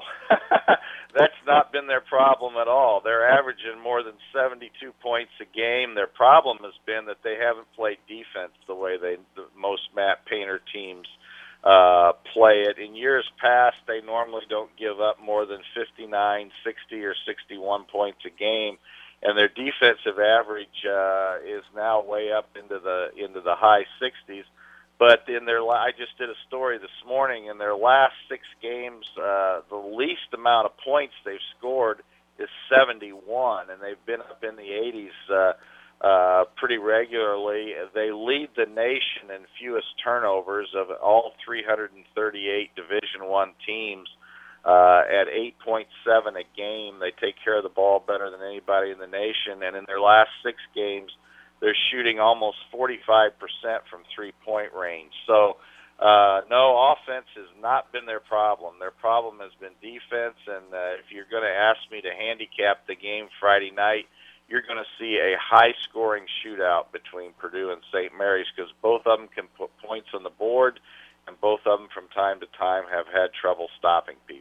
That's not been their problem at all. They're averaging more than seventy-two points a game. Their problem has been that they haven't played defense the way they the most Matt Painter teams uh, play it. In years past, they normally don't give up more than fifty-nine, sixty, or sixty-one points a game, and their defensive average uh, is now way up into the into the high sixties. But in their, I just did a story this morning. In their last six games, uh, the least amount of points they've scored is seventy-one, and they've been up in the eighties uh, uh, pretty regularly. They lead the nation in fewest turnovers of all three hundred thirty-eight Division I teams uh, at eight point seven a game. They take care of the ball better than anybody in the nation, and in their last six games, they're shooting almost forty-five percent from three-point range. So, uh, no, offense has not been their problem. Their problem has been defense, and uh, if you're going to ask me to handicap the game Friday night, you're going to see a high-scoring shootout between Purdue and Saint Mary's, because both of them can put points on the board, and both of them from time to time have had trouble stopping people.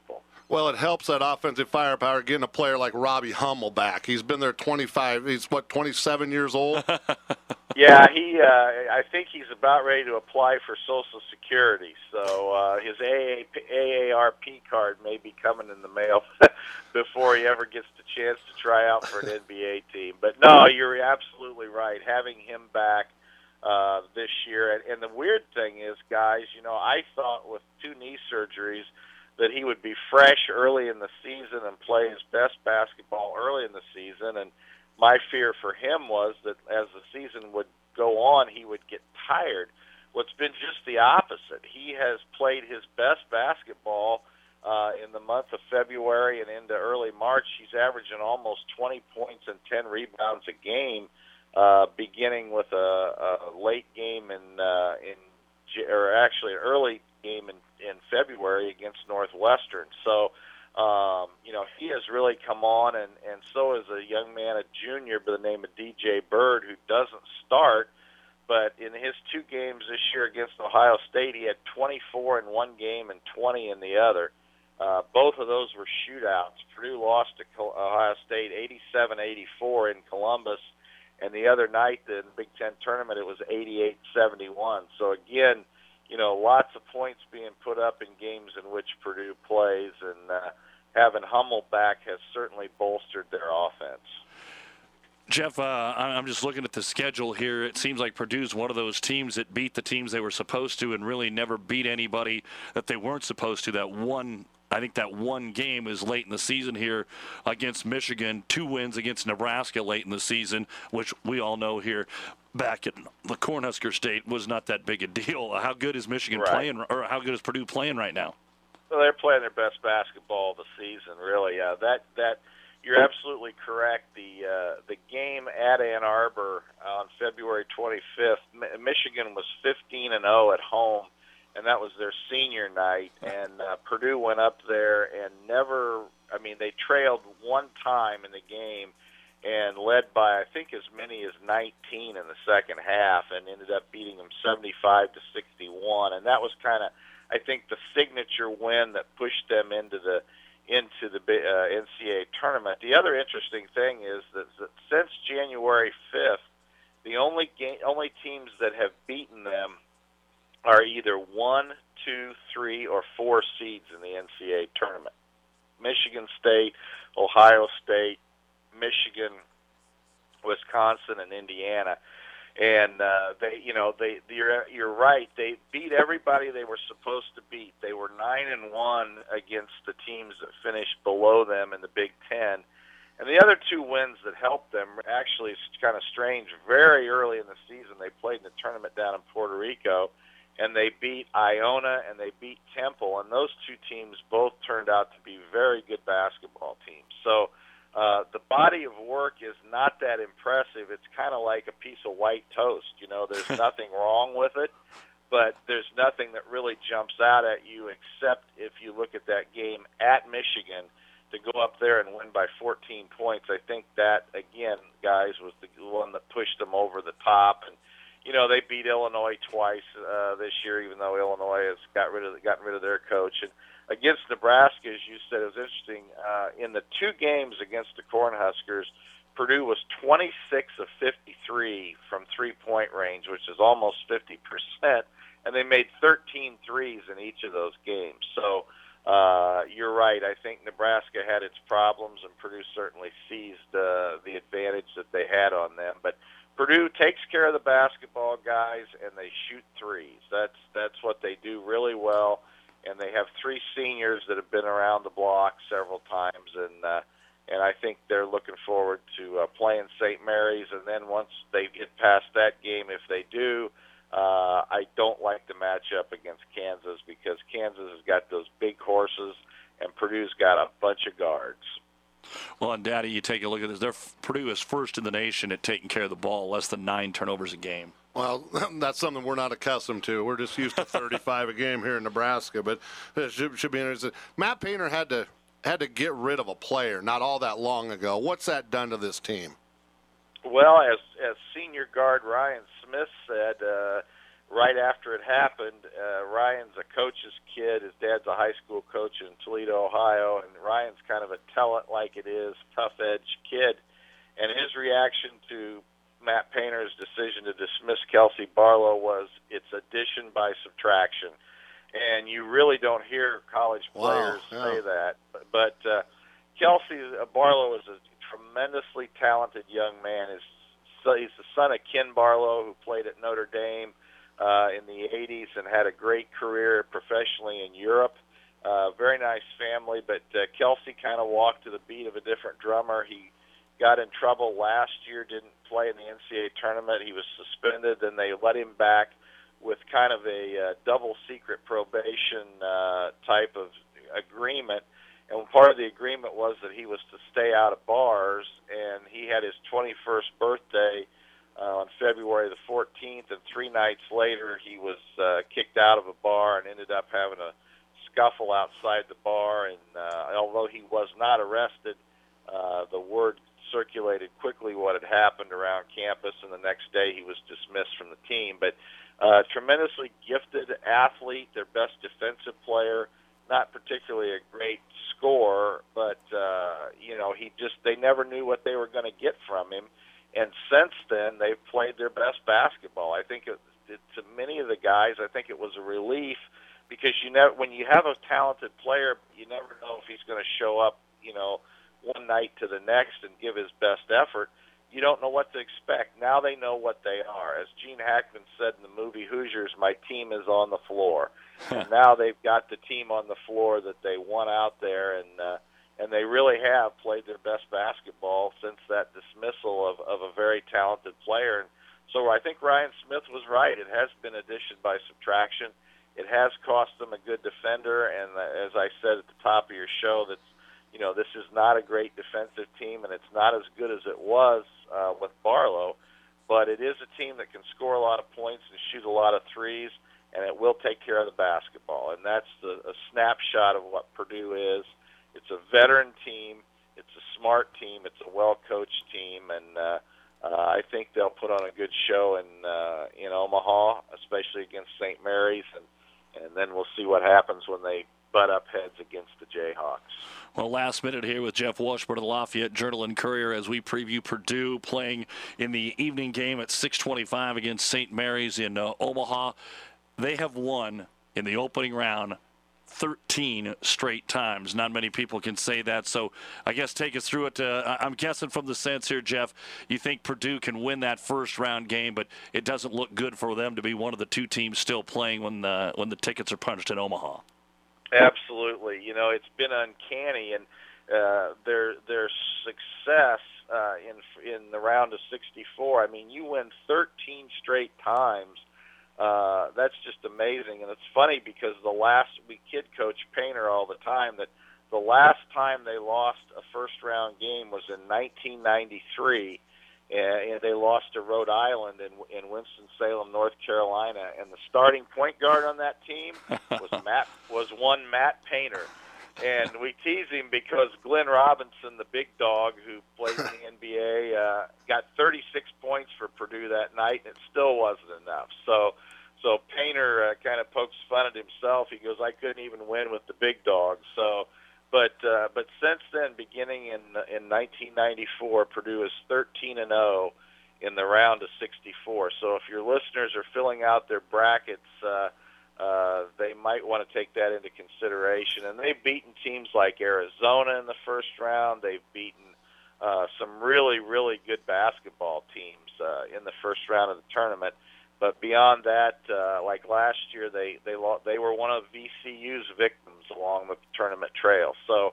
Well, it helps that offensive firepower getting a player like Robbie Hummel back. He's been there twenty-five. He's what, twenty-seven years old. Yeah, he. Uh, I think he's about ready to apply for Social Security. So uh, his A A R P card may be coming in the mail before he ever gets the chance to try out for an N B A team. But no, you're absolutely right. Having him back uh, this year, and, and the weird thing is, guys, you know, I thought with two knee surgeries that he would be fresh early in the season and play his best basketball early in the season. And my fear for him was that as the season would go on, he would get tired. What's been just the opposite. He has played his best basketball uh, in the month of February and into early March. He's averaging almost twenty points and ten rebounds a game, uh, beginning with a, a late game in, uh, in, or actually an early game in, in February against Northwestern. So, um, you know, he has really come on, and, and so is a young man, a junior by the name of D J Bird, who doesn't start, but in his two games this year against Ohio State, he had twenty-four in one game and twenty in the other. Uh, both of those were shootouts. Purdue lost to Ohio State eighty-seven eighty-four in Columbus, and the other night in the Big Ten tournament, it was eighty-eight seventy-one. So again, you know, lots of points being put up in games in which Purdue plays, and uh, having Hummel back has certainly bolstered their offense. Jeff, uh, I'm just looking at the schedule here. It seems like Purdue's one of those teams that beat the teams they were supposed to and really never beat anybody that they weren't supposed to. That one, I think that one game is late in the season here against Michigan. Two wins against Nebraska late in the season, which we all know here back at the Cornhusker State was not that big a deal. How good is Michigan Right. playing, or how good is Purdue playing right now? Well, they're playing their best basketball of the season, really. Uh, that that you're absolutely correct. The uh, the game at Ann Arbor on February twenty-fifth, M- Michigan was fifteen and oh at home, and that was their senior night. And uh, Purdue went up there and never. I mean, they trailed one time in the game and led by I think as many as nineteen in the second half, and ended up beating them seventy-five to sixty-one. And that was kind of, I think, the signature win that pushed them into the into the uh, N C double A tournament. The other interesting thing is that, that since January fifth, the only game, only teams that have beaten them are either one, two, three, or four seeds in the N C double A tournament. Michigan State, Ohio State, Michigan, Wisconsin, and Indiana. And uh, they, you know, they, you're, you're right. They beat everybody they were supposed to beat. They were nine and one against the teams that finished below them in the Big Ten. And the other two wins that helped them, actually, it's kind of strange. Very early in the season, they played in the tournament down in Puerto Rico, and they beat Iona and they beat Temple. And those two teams both turned out to be very good basketball teams. So. Uh, the body of work is not that impressive. It's kind of like a piece of white toast. You know, there's nothing wrong with it, but there's nothing that really jumps out at you except if you look at that game at Michigan to go up there and win by fourteen points. I think that, again, guys, was the one that pushed them over the top. And, you know, they beat Illinois twice uh, this year, even though Illinois has got rid of gotten rid of their coach. And against Nebraska, as you said, it was interesting. Uh, in the two games against the Cornhuskers, Purdue was twenty-six of fifty-three from three-point range, which is almost fifty percent, and they made thirteen threes in each of those games. So uh, you're right. I think Nebraska had its problems, and Purdue certainly seized uh, the advantage that they had on them. But Purdue takes care of the basketball guys, and they shoot threes. That's that's what they do really well. And they have three seniors that have been around the block several times, and uh, and I think they're looking forward to uh, playing Saint Mary's. And then once they get past that game, if they do, uh, I don't like the matchup against Kansas because Kansas has got those big horses, and Purdue's got a bunch of guards. Well, and Daddy, you take a look at this. They're, Purdue is first in the nation at taking care of the ball, less than nine turnovers a game. Well, that's something we're not accustomed to. We're just used to thirty-five a game here in Nebraska, but it should, should be interesting. Matt Painter had to had to get rid of a player not all that long ago. What's that done to this team? Well, as as senior guard Ryan Smith said, uh, right after it happened, uh, Ryan's a coach's kid. His dad's a high school coach in Toledo, Ohio, and Ryan's kind of a tell-it-like-it-is, tough-edge kid. And his reaction to Matt Painter's decision to dismiss Kelsey Barlow was it's addition by subtraction. And you really don't hear college players Wow, yeah. say that. But uh, Kelsey uh, Barlow is a tremendously talented young man. His, so he's the son of Ken Barlow, who played at Notre Dame uh, in the eighties and had a great career professionally in Europe. Uh, very nice family, but uh, Kelsey kind of walked to the beat of a different drummer. He got in trouble last year, didn't play in the N C double A tournament. He was suspended, and they let him back with kind of a uh, double secret probation uh, type of agreement. And part of the agreement was that he was to stay out of bars, and he had his twenty-first birthday uh, on February the fourteenth, and three nights later he was uh, kicked out of a bar and ended up having a scuffle outside the bar. And uh, although he was not arrested, uh, the word circulated quickly what had happened around campus, and the next day he was dismissed from the team. But uh, tremendously gifted athlete, their best defensive player, not particularly a great scorer, but uh, you know, he just they never knew what they were going to get from him. And since then, they've played their best basketball. I think it, it, to many of the guys, I think it was a relief because you know when you have a talented player, you never know if he's going to show up, you know, one night to the next and give his best effort. You don't know what to expect. Now they know what they are. As Gene Hackman said in the movie Hoosiers, my team is on the floor. And now they've got the team on the floor that they want out there, and uh, and they really have played their best basketball since that dismissal of, of a very talented player. And so I think Ryan Smith was right. It has been addition by subtraction. It has cost them a good defender, and uh, as I said at the top of your show, that's you know, this is not a great defensive team, and it's not as good as it was uh, with Barlow, but it is a team that can score a lot of points and shoot a lot of threes, and it will take care of the basketball. And that's the, a snapshot of what Purdue is. It's a veteran team. It's a smart team. It's a well-coached team, and uh, uh, I think they'll put on a good show in uh, in Omaha, especially against Saint Mary's, and, and then we'll see what happens when they butt up heads against the Jayhawks. Well, last minute here with Jeff Washburn of the Lafayette Journal and Courier as we preview Purdue playing in the evening game at six twenty-five against Saint Mary's in uh, Omaha. They have won in the opening round thirteen straight times. Not many people can say that, so I guess take us through it. Uh, I'm guessing from the sense here, Jeff, you think Purdue can win that first round game, but it doesn't look good for them to be one of the two teams still playing when the, when the tickets are punched in Omaha. Absolutely. You know, it's been uncanny, and uh, their their success uh, in in the round of sixty-four. I mean, you win thirteen straight times. Uh, that's just amazing, and it's funny because the last we kid coach Painter all the time that the last time they lost a first round game was in nineteen ninety-three. And they lost to Rhode Island in, in Winston-Salem, North Carolina, and the starting point guard on that team was Matt was one Matt Painter, and we tease him because Glenn Robinson, the big dog who plays in the N B A, uh, got thirty-six points for Purdue that night, and it still wasn't enough. So, so Painter uh, kind of pokes fun at himself. He goes, "I couldn't even win with the big dog." So. But uh, but since then, beginning in in nineteen ninety-four, Purdue is thirteen and oh in the round of sixty-four. So if your listeners are filling out their brackets, uh, uh, they might want to take that into consideration. And they've beaten teams like Arizona in the first round. They've beaten uh, some really really good basketball teams uh, in the first round of the tournament. But beyond that, uh, like last year, they they they were one of V C U's victims along the tournament trail. So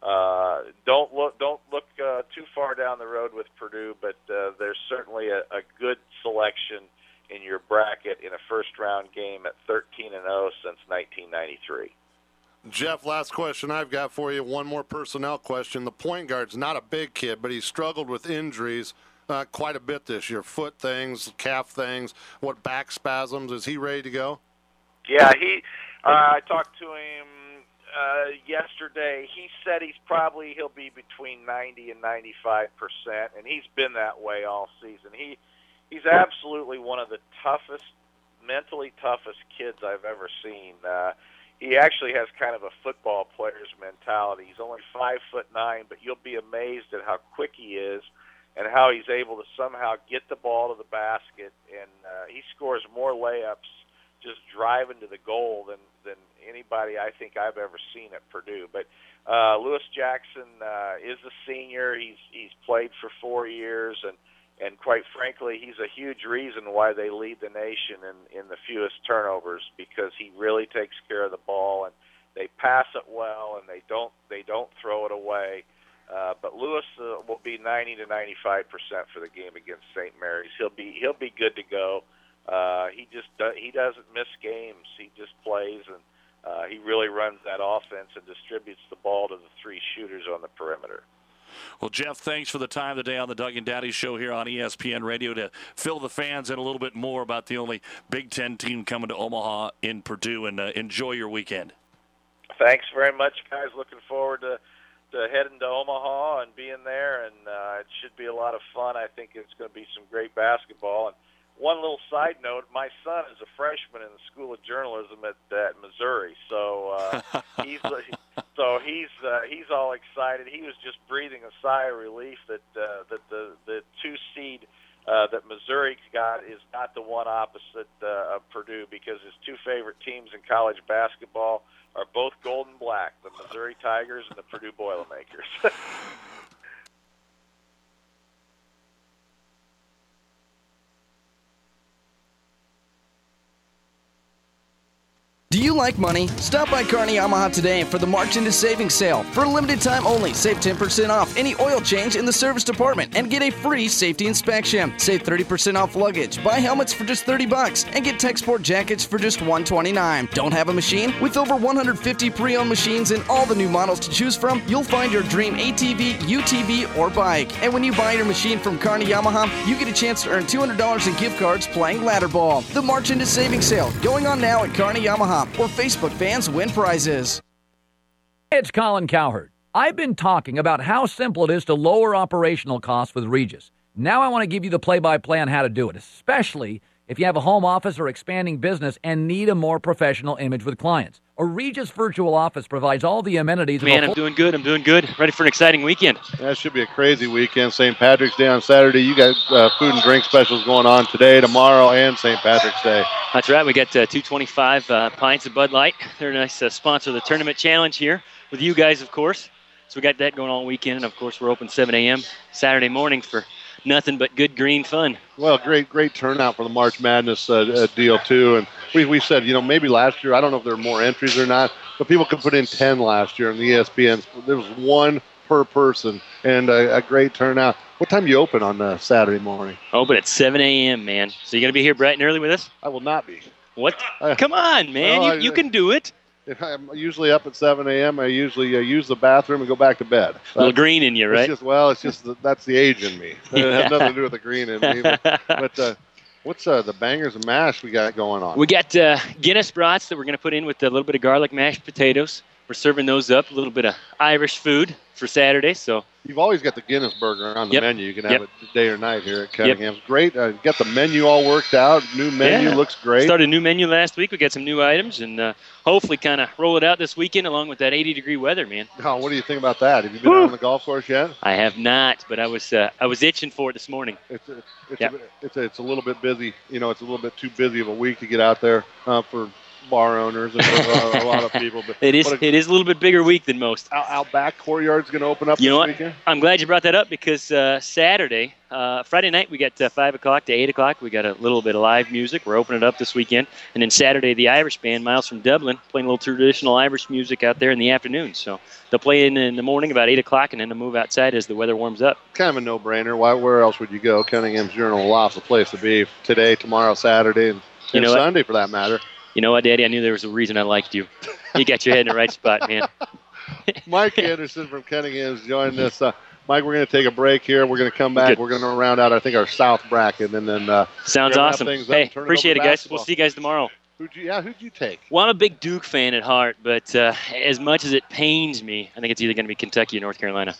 uh, don't look don't look uh, too far down the road with Purdue, but uh, there's certainly a, a good selection in your bracket in a first round game at thirteen and oh since nineteen ninety-three. Jeff, last question I've got for you. One more personnel question. The point guard's not a big kid, but he's struggled with injuries. Uh, quite a bit this year. Foot things, calf things, what back spasms. Is he ready to go? Yeah, he. Uh, I talked to him uh, yesterday. He said he's probably he'll be between ninety and ninety-five percent, and he's been that way all season. He he's absolutely one of the toughest mentally toughest kids I've ever seen. Uh, he actually has kind of a football player's mentality. He's only five foot nine, but you'll be amazed at how quick he is and how he's able to somehow get the ball to the basket. And uh, he scores more layups just driving to the goal than, than anybody I think I've ever seen at Purdue. But uh, Lewis Jackson uh, is a senior. He's he's played for four years, and, and quite frankly, he's a huge reason why they lead the nation in, in the fewest turnovers, because he really takes care of the ball, and they pass it well, and they don't they don't throw it away. Uh, but Lewis uh, will be ninety to ninety-five percent for the game against Saint Mary's. He'll be he'll be good to go. Uh, he just do, he doesn't miss games. He just plays, and uh, he really runs that offense and distributes the ball to the three shooters on the perimeter. Well, Jeff, thanks for the time today on the Doug and Daddy Show here on E S P N Radio to fill the fans in a little bit more about the only Big Ten team coming to Omaha in Purdue, and uh, enjoy your weekend. Thanks very much, guys. Looking forward to, to heading to Omaha and being there, and uh, it should be a lot of fun. I think it's going to be some great basketball. And one little side note, my son is a freshman in the School of Journalism at, at Missouri, so uh, he's so he's uh, he's all excited. He was just breathing a sigh of relief that uh, that the the two seed uh, that Missouri got is not the one opposite uh, of Purdue, because his two favorite teams in college basketball are both gold and black: the Missouri Tigers and the Purdue Boilermakers. Do you like money? Stop by Kearney Yamaha today for the March into Savings Sale. For a limited time only, save ten percent off any oil change in the service department and get a free safety inspection. Save thirty percent off luggage, buy helmets for just thirty bucks, and get tech sport jackets for just one twenty-nine. Don't have a machine? With over one hundred fifty pre-owned machines and all the new models to choose from, you'll find your dream A T V, U T V, or bike. And when you buy your machine from Kearney Yamaha, you get a chance to earn two hundred dollars in gift cards playing ladder ball. The March into Savings Sale, going on now at Kearney Yamaha, where Facebook fans win prizes. It's Colin Cowherd. I've been talking about how simple it is to lower operational costs with Regis. Now I want to give you the play-by-play on how to do it, especially if you have a home office or expanding business and need a more professional image with clients. A Regis Virtual Office provides all the amenities. Man, of a I'm doing good. I'm doing good. Ready for an exciting weekend. That should be a crazy weekend. Saint Patrick's Day on Saturday. You got uh, food and drink specials going on today, tomorrow, and Saint Patrick's Day. That's right. We got uh, two twenty-five uh, pints of Bud Light. They're a nice uh, sponsor of the tournament challenge here with you guys, of course. So we got that going all weekend. And, of course, we're open seven a.m. Saturday morning for nothing but good green fun. Well, great, great turnout for the March Madness uh, uh, deal, too. And we, we said, you know, maybe last year, I don't know if there were more entries or not, but people could put in ten last year in the E S P N. There was one per person and a, a great turnout. What time do you open on uh, Saturday morning? Open at seven a.m., man. So you going to be here bright and early with us? I will not be. What? Uh, Come on, man. Well, you, I, you can do it. I'm usually up at seven a.m. I usually uh, use the bathroom and go back to bed. A little green in you, right? It's just, well, it's just the, that's the age in me. It has nothing to do with the green in me. But, but uh, what's uh, the bangers and mash we got going on? We got uh, Guinness brats that we're going to put in with a little bit of garlic mashed potatoes. We're serving those up, a little bit of Irish food for Saturday. So you've always got the Guinness burger on the yep. menu. You can have yep. it day or night here at Cunningham's. Yep. Great. Uh, get the menu all worked out. New menu yeah. looks great. Started a new menu last week. We got some new items, and uh, hopefully kind of roll it out this weekend along with that eighty degree weather, man. Oh, what do you think about that? Have you been Woo. out on the golf course yet? I have not, but I was uh, I was itching for it this morning. It's a, it's, yep. a, it's, a, it's a little bit busy. You know, it's a little bit too busy of a week to get out there uh, for bar owners and for a lot of people. But it is a, it is a little bit bigger week than most. Out, out back courtyard's going to open up you this know what? weekend. I'm glad you brought that up because uh, Saturday, uh, Friday night we got uh, five o'clock to eight o'clock. We got a little bit of live music. We're opening it up this weekend, and then Saturday the Irish band Miles from Dublin playing a little traditional Irish music out there in the afternoon. So they'll play in in the morning about eight o'clock, and then they'll move outside as the weather warms up. Kind of a no-brainer. Why? Where else would you go? Cunningham's Journal Loft's the place to be today, tomorrow, Saturday, and, you and know Sunday what? for that matter. You know what, Daddy? I knew there was a reason I liked you. You got your head in the right spot, man. Mike Anderson from Cunningham's joining us. Uh, Mike, we're going to take a break here. We're going to come back. Good. We're going to round out, I think, our South bracket, and then uh, sounds awesome. Hey, appreciate it, guys. Basketball. We'll see you guys tomorrow. Who'd you, yeah, who'd you take? Well, I'm a big Duke fan at heart, but uh, as much as it pains me, I think it's either going to be Kentucky or North Carolina.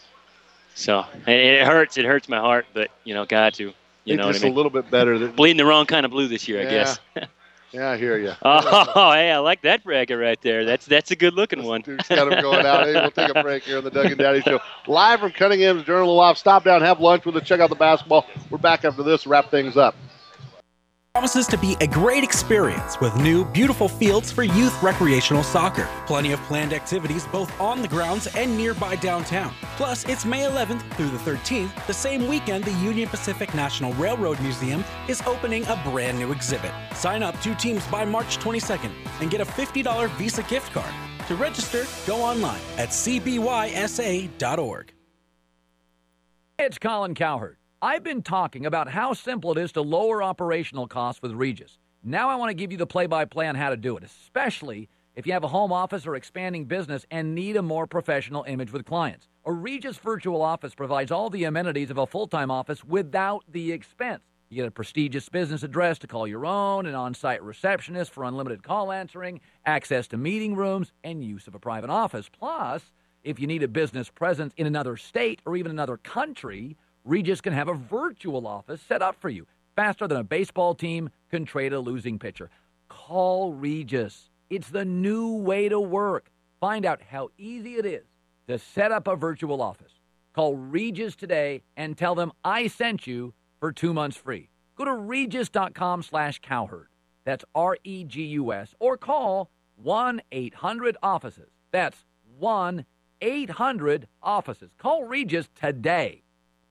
So it, it hurts. It hurts my heart, but you know, got to. You They're know just what I mean? a little bit better than bleeding the wrong kind of blue this year, yeah. I guess. Yeah, I hear you. Oh, hey, I like that bracket right there. That's that's a good-looking one. Duke's got him going out. Hey, we'll take a break here on the Doug and Daddy Show. Live from Cunningham's Journal Loft. Stop down, have lunch with us, check out the basketball. We're back after this, wrap things up. Promises to be a great experience with new, beautiful fields for youth recreational soccer. Plenty of planned activities both on the grounds and nearby downtown. Plus, it's May eleventh through the thirteenth, the same weekend the Union Pacific National Railroad Museum is opening a brand new exhibit. Sign up two teams by March twenty-second and get a fifty dollars Visa gift card. To register, go online at c b y s a dot org. It's Colin Cowherd. I've been talking about how simple it is to lower operational costs with Regis. Now I want to give you the play-by-play on how to do it, especially if you have a home office or expanding business and need a more professional image with clients. A Regis virtual office provides all the amenities of a full-time office without the expense. You get a prestigious business address to call your own, an on-site receptionist for unlimited call answering, access to meeting rooms, and use of a private office. Plus, if you need a business presence in another state or even another country, Regis can have a virtual office set up for you. Faster than a baseball team can trade a losing pitcher. Call Regis. It's the new way to work. Find out how easy it is to set up a virtual office. Call Regis today and tell them I sent you for two months free. Go to regis.com slash cowherd. That's R E G U S. Or call one eight hundred offices. That's one eight hundred offices. Call Regis today.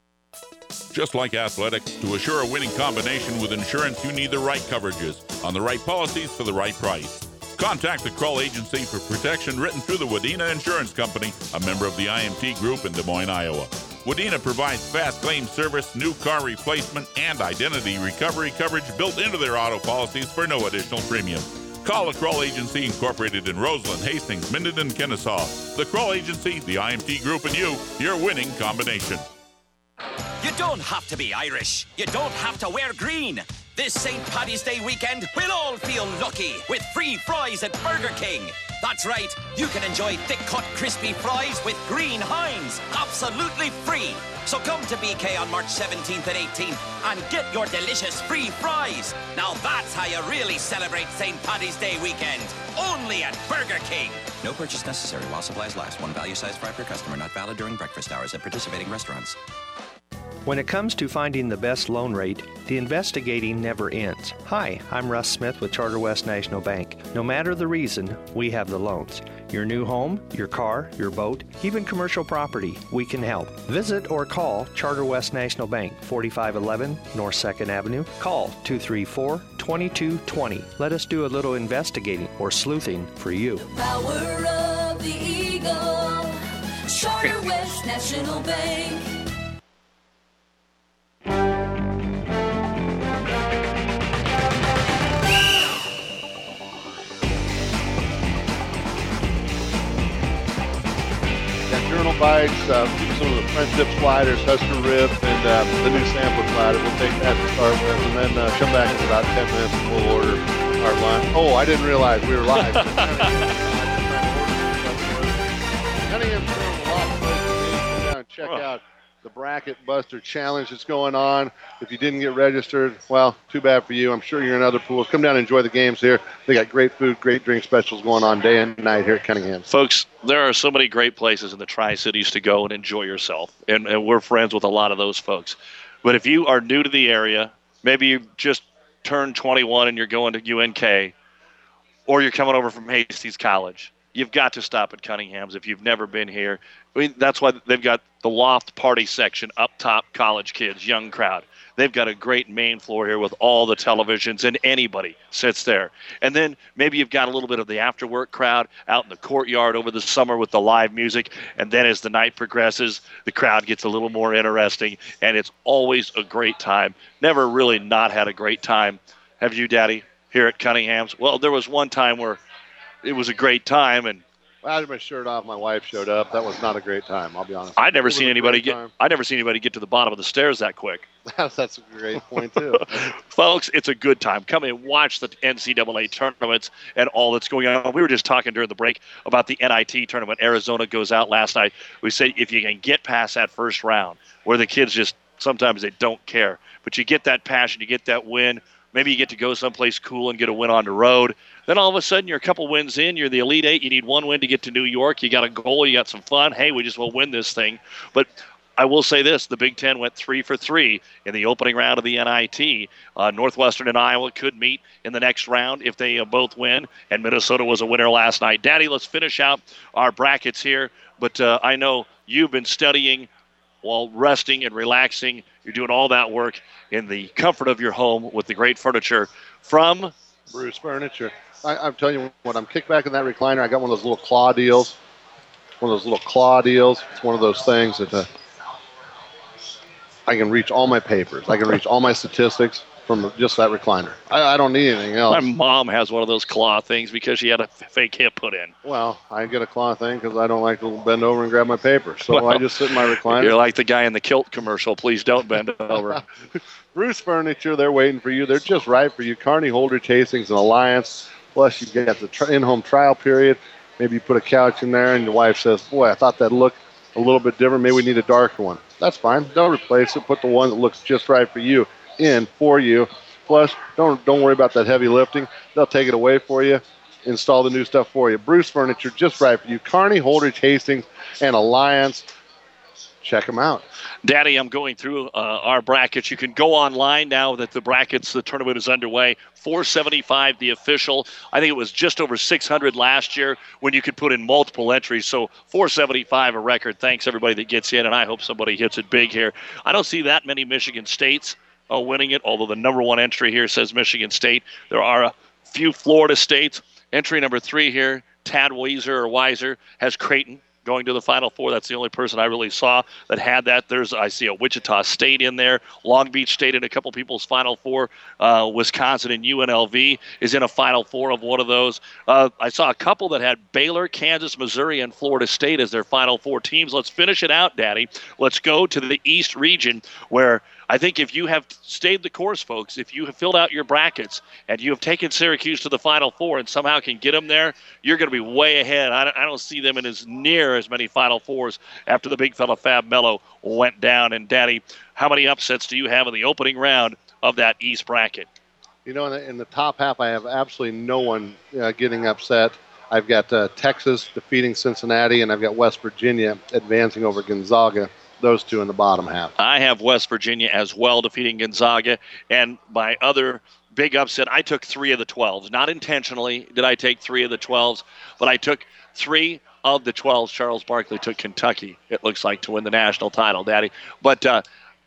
Just like athletics, to assure a winning combination with insurance, you need the right coverages on the right policies for the right price. Contact the Kroll Agency for protection written through the Wadena Insurance Company, a member of the I M T Group in Des Moines, Iowa. Wadena provides fast claim service, new car replacement, and identity recovery coverage built into their auto policies for no additional premium. Call the Kroll Agency, incorporated in Roseland, Hastings, Minden, and Kennesaw. The Kroll Agency, the I M T Group, and you, your winning combination. You don't have to be Irish. You don't have to wear green. This Saint Paddy's Day weekend, we'll all feel lucky with free fries at Burger King. That's right, you can enjoy thick-cut crispy fries with green Heinz, absolutely free. So come to B K on March seventeenth and eighteenth and get your delicious free fries. Now that's how you really celebrate Saint Paddy's Day weekend, only at Burger King. No purchase necessary while supplies last. One value-sized fry per customer, not valid during breakfast hours at participating restaurants. When it comes to finding the best loan rate, the investigating never ends. Hi, I'm Russ Smith with Charter West National Bank. No matter the reason, we have the loans. Your new home, your car, your boat, even commercial property, we can help. Visit or call Charter West National Bank, forty-five eleven North second Avenue. Call two three four, two two two zero. Let us do a little investigating or sleuthing for you. Power of the Eagle, Charter West National Bank. Journal Bites, uh, some of the Friendship sliders, Husker Rip, and uh, the new sampler slider. We'll take that to start with, and then uh, come back in about ten minutes and we'll order our lunch. Oh, I didn't realize we were live. Cunningham Journal, a lot of places to be. Come down and check out the Bracket Buster Challenge that's going on. If you didn't get registered, well, too bad for you. I'm sure you're in other pools. Come down and enjoy the games here. They got great food, great drink specials going on day and night here at Cunningham. Folks, there are so many great places in the Tri-Cities to go and enjoy yourself, and, and we're friends with a lot of those folks. But if you are new to the area, maybe you just turned twenty-one and you're going to U N K, or you're coming over from Hastings College, you've got to stop at Cunningham's if you've never been here. I mean, that's why they've got the loft party section up top, college kids, young crowd. They've got a great main floor here with all the televisions, and anybody sits there. And then maybe you've got a little bit of the after-work crowd out in the courtyard over the summer with the live music. And then as the night progresses, the crowd gets a little more interesting, and it's always a great time. Never really not had a great time. Have you, Daddy, here at Cunningham's? Well, there was one time where it was a great time, and I had my shirt off. My wife showed up. That was not a great time, I'll be honest. I never seen anybody get. I never seen anybody get to the bottom of the stairs that quick. That's a great point too, folks. It's a good time. Come in, watch the N C double A tournaments and all that's going on. We were just talking during the break about the N I T tournament. Arizona goes out last night. We say if you can get past that first round, where the kids just sometimes they don't care, but you get that passion, you get that win. Maybe you get to go someplace cool and get a win on the road. Then all of a sudden, you're a couple wins in. You're the Elite Eight. You need one win to get to New York. You got a goal. You got some fun. Hey, we just will win this thing. But I will say this. The Big Ten went three for three in the opening round of the N I T. Uh, Northwestern and Iowa could meet in the next round if they uh, both win. And Minnesota was a winner last night. Daddy, let's finish out our brackets here. But uh, I know you've been studying while resting and relaxing. You're doing all that work in the comfort of your home with the great furniture from Bruce Furniture. I, I'm telling you what, I'm kicked back in that recliner. I got one of those little claw deals. One of those little claw deals. It's one of those things that uh, I can reach all my papers. I can reach all my statistics from just that recliner. I, I don't need anything else. My mom has one of those claw things because she had a f- fake hip put in. Well, I get a claw thing because I don't like to bend over and grab my papers. So well, I just sit in my recliner. You're like the guy in the kilt commercial. Please don't bend over. Bruce Furniture, they're waiting for you. They're just right for you. Kearney, Holdridge, Hastings, and Alliance. Plus, you get the tri- in-home trial period. Maybe you put a couch in there, and your wife says, boy, I thought that looked a little bit different. Maybe we need a darker one. That's fine. Don't replace it. Put the one that looks just right for you in for you. Plus, don't don't worry about that heavy lifting. They'll take it away for you, install the new stuff for you. Bruce Furniture, just right for you. Kearney, Holdridge, Hastings, and Alliance. Check them out. Daddy, I'm going through uh, our brackets. You can go online now that the brackets, the tournament is underway. four seventy-five, the official. I think it was just over six hundred last year when you could put in multiple entries. So four seventy-five a record. Thanks, everybody that gets in, and I hope somebody hits it big here. I don't see that many Michigan States uh, winning it, although the number one entry here says Michigan State. There are a few Florida States. Entry number three here, Tad Weiser or Weiser, has Creighton going to the Final Four. That's the only person I really saw that had that. There's, I see a Wichita State in there, Long Beach State in a couple people's Final Four. Uh, Wisconsin and U N L V is in a Final Four of one of those. Uh, I saw a couple that had Baylor, Kansas, Missouri, and Florida State as their Final Four teams. Let's finish it out, Daddy. Let's go to the East region where I think if you have stayed the course, folks, if you have filled out your brackets and you have taken Syracuse to the Final Four and somehow can get them there, you're going to be way ahead. I don't, I don't see them in as near as many Final Fours after the big fella Fab Mello went down. And, Daddy, how many upsets do you have in the opening round of that East bracket? You know, in the, in the top half, I have absolutely no one uh, getting upset. I've got uh, Texas defeating Cincinnati, and I've got West Virginia advancing over Gonzaga. Those two in the bottom half. I have West Virginia as well defeating Gonzaga. And my other big upset, I took three of the twelves. Not intentionally did I take three of the twelves, but I took three of the twelves. Charles Barkley took Kentucky, it looks like, to win the national title, Daddy. But uh,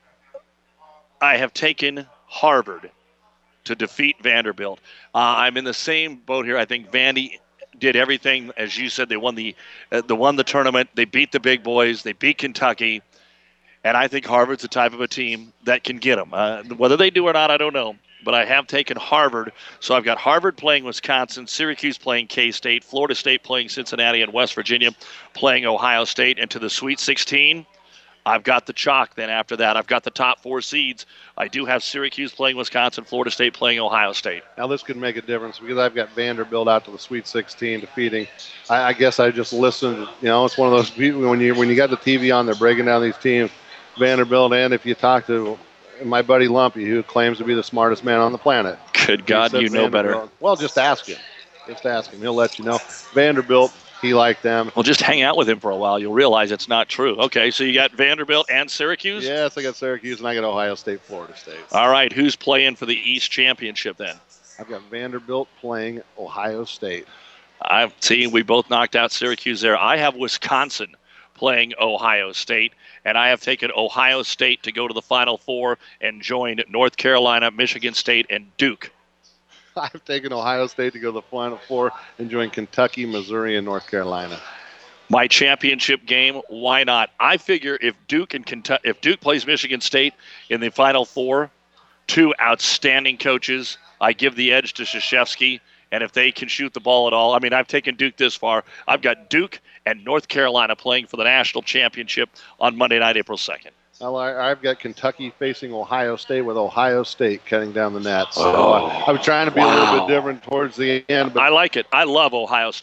I have taken Harvard to defeat Vanderbilt. Uh, I'm in the same boat here. I think Vandy did everything, as you said. They won the, uh, they won the tournament. They beat the big boys. They beat Kentucky. And I think Harvard's the type of a team that can get them. Uh, whether they do or not, I don't know. But I have taken Harvard. So I've got Harvard playing Wisconsin, Syracuse playing K-State, Florida State playing Cincinnati, and West Virginia playing Ohio State. And to the Sweet sixteen, I've got the chalk then after that. I've got the top four seeds. I do have Syracuse playing Wisconsin, Florida State playing Ohio State. Now this could make a difference because I've got Vanderbilt out to the Sweet sixteen defeating. I, I guess I just listened. You know, it's one of those people when you when you got the T V on, they're breaking down these teams. Vanderbilt, and if you talk to my buddy Lumpy, who claims to be the smartest man on the planet. Good God, you know better. Well, just ask him. Just ask him. He'll let you know. Vanderbilt, he liked them. Well, just hang out with him for a while. You'll realize it's not true. Okay, so you got Vanderbilt and Syracuse? Yes, I got Syracuse, and I got Ohio State, Florida State. All right, who's playing for the East Championship then? I've got Vanderbilt playing Ohio State. I've seen we both knocked out Syracuse there. I have Wisconsin playing Ohio State, and I have taken Ohio State to go to the Final Four and join North Carolina, Michigan State, and Duke. I've taken Ohio State to go to the Final Four and join Kentucky, Missouri, and North Carolina. My championship game, why not? I figure if Duke and Kentucky, if Duke plays Michigan State in the Final Four, two outstanding coaches, I give the edge to Krzyzewski. And if they can shoot the ball at all, I mean, I've taken Duke this far. I've got Duke and North Carolina playing for the national championship on Monday night, April second. Well, I, I've got Kentucky facing Ohio State with Ohio State cutting down the net. So oh, uh, I'm trying to be wow. a little bit different towards the end. But I like it. I love Ohio State.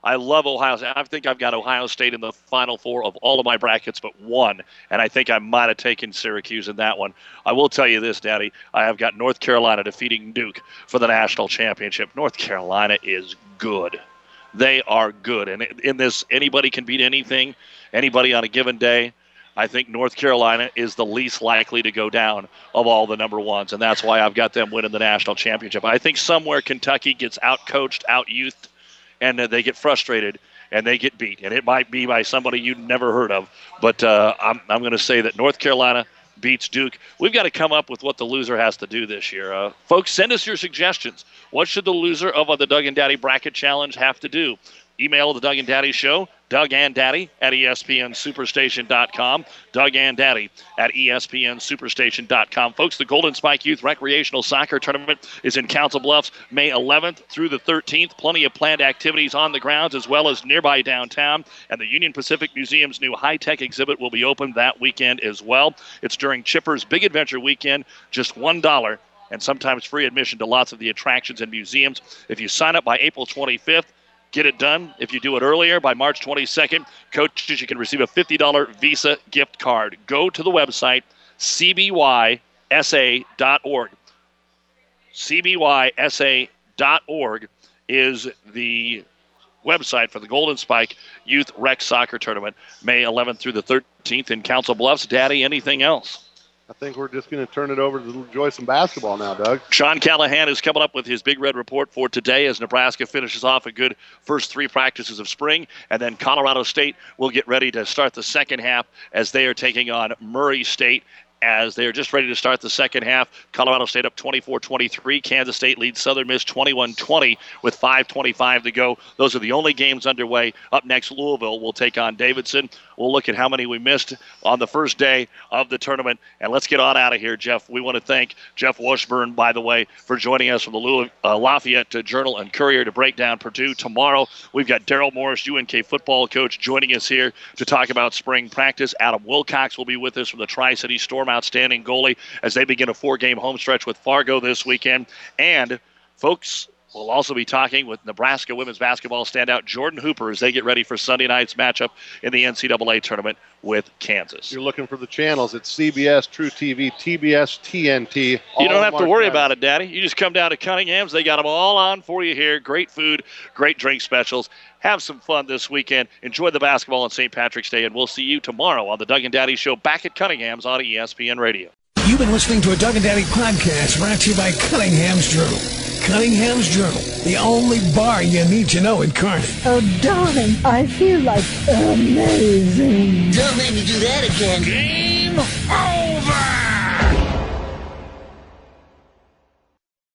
I love Ohio State. I think I've got Ohio State in the Final Four of all of my brackets but one, and I think I might have taken Syracuse in that one. I will tell you this, Daddy. I have got North Carolina defeating Duke for the national championship. North Carolina is good. They are good. And in this, anybody can beat anything, anybody on a given day. I think North Carolina is the least likely to go down of all the number ones, and that's why I've got them winning the national championship. I think somewhere Kentucky gets out-coached, out-youthed, and they get frustrated, and they get beat. And it might be by somebody you'd never heard of. But uh, I'm, I'm going to say that North Carolina beats Duke. We've got to come up with what the loser has to do this year. Uh, folks, send us your suggestions. What should the loser of uh, the Doug and Daddy Bracket Challenge have to do? Email the Doug and Daddy Show, Doug and Daddy at E S P N Superstation dot com, Doug and Daddy at E S P N Superstation dot com. Folks, the Golden Spike Youth Recreational Soccer Tournament is in Council Bluffs May eleventh through the thirteenth. Plenty of planned activities on the grounds as well as nearby downtown. And the Union Pacific Museum's new high-tech exhibit will be open that weekend as well. It's during Chipper's Big Adventure Weekend, just one dollar, and sometimes free admission to lots of the attractions and museums. If you sign up by April twenty-fifth, get it done. If you do it earlier, by March twenty-second, coaches, you can receive a fifty dollars Visa gift card. Go to the website, C B Y S A dot org. C B Y S A dot org is the website for the Golden Spike Youth Rec Soccer Tournament, May eleventh through the thirteenth in Council Bluffs. Daddy, anything else? I think we're just going to turn it over to enjoy some basketball now, Doug. Sean Callahan is coming up with his Big Red Report for today as Nebraska finishes off a good first three practices of spring. And then Colorado State will get ready to start the second half as they are taking on Murray State. As they are just ready to start the second half, Colorado State up twenty-four twenty-three. Kansas State leads Southern Miss twenty-one twenty with five twenty-five to go. Those are the only games underway. Up next, Louisville will take on Davidson. We'll look at how many we missed on the first day of the tournament. And let's get on out of here, Jeff. We want to thank Jeff Washburn, by the way, for joining us from the Louis, uh, Lafayette Journal and Courier to break down Purdue. Tomorrow, we've got Daryl Morris, U N K football coach, joining us here to talk about spring practice. Adam Wilcox will be with us from the Tri-City Storm, outstanding goalie, as they begin a four-game home stretch with Fargo this weekend. And, folks, we'll also be talking with Nebraska women's basketball standout Jordan Hooper as they get ready for Sunday night's matchup in the N C double A tournament with Kansas. You're looking for the channels. It's C B S, True T V, T B S, T N T. You don't have to worry about it, Daddy. You just come down to Cunningham's. They got them all on for you here. Great food, great drink specials. Have some fun this weekend. Enjoy the basketball on Saint Patrick's Day, and we'll see you tomorrow on the Doug and Daddy Show back at Cunningham's on E S P N Radio. You've been listening to a Doug and Daddy podcast brought to you by Cunningham's Journal. Cunningham's Journal, the only bar you need to know in Kearney. Oh, darling, I feel like amazing. Don't make me do that again. Game over.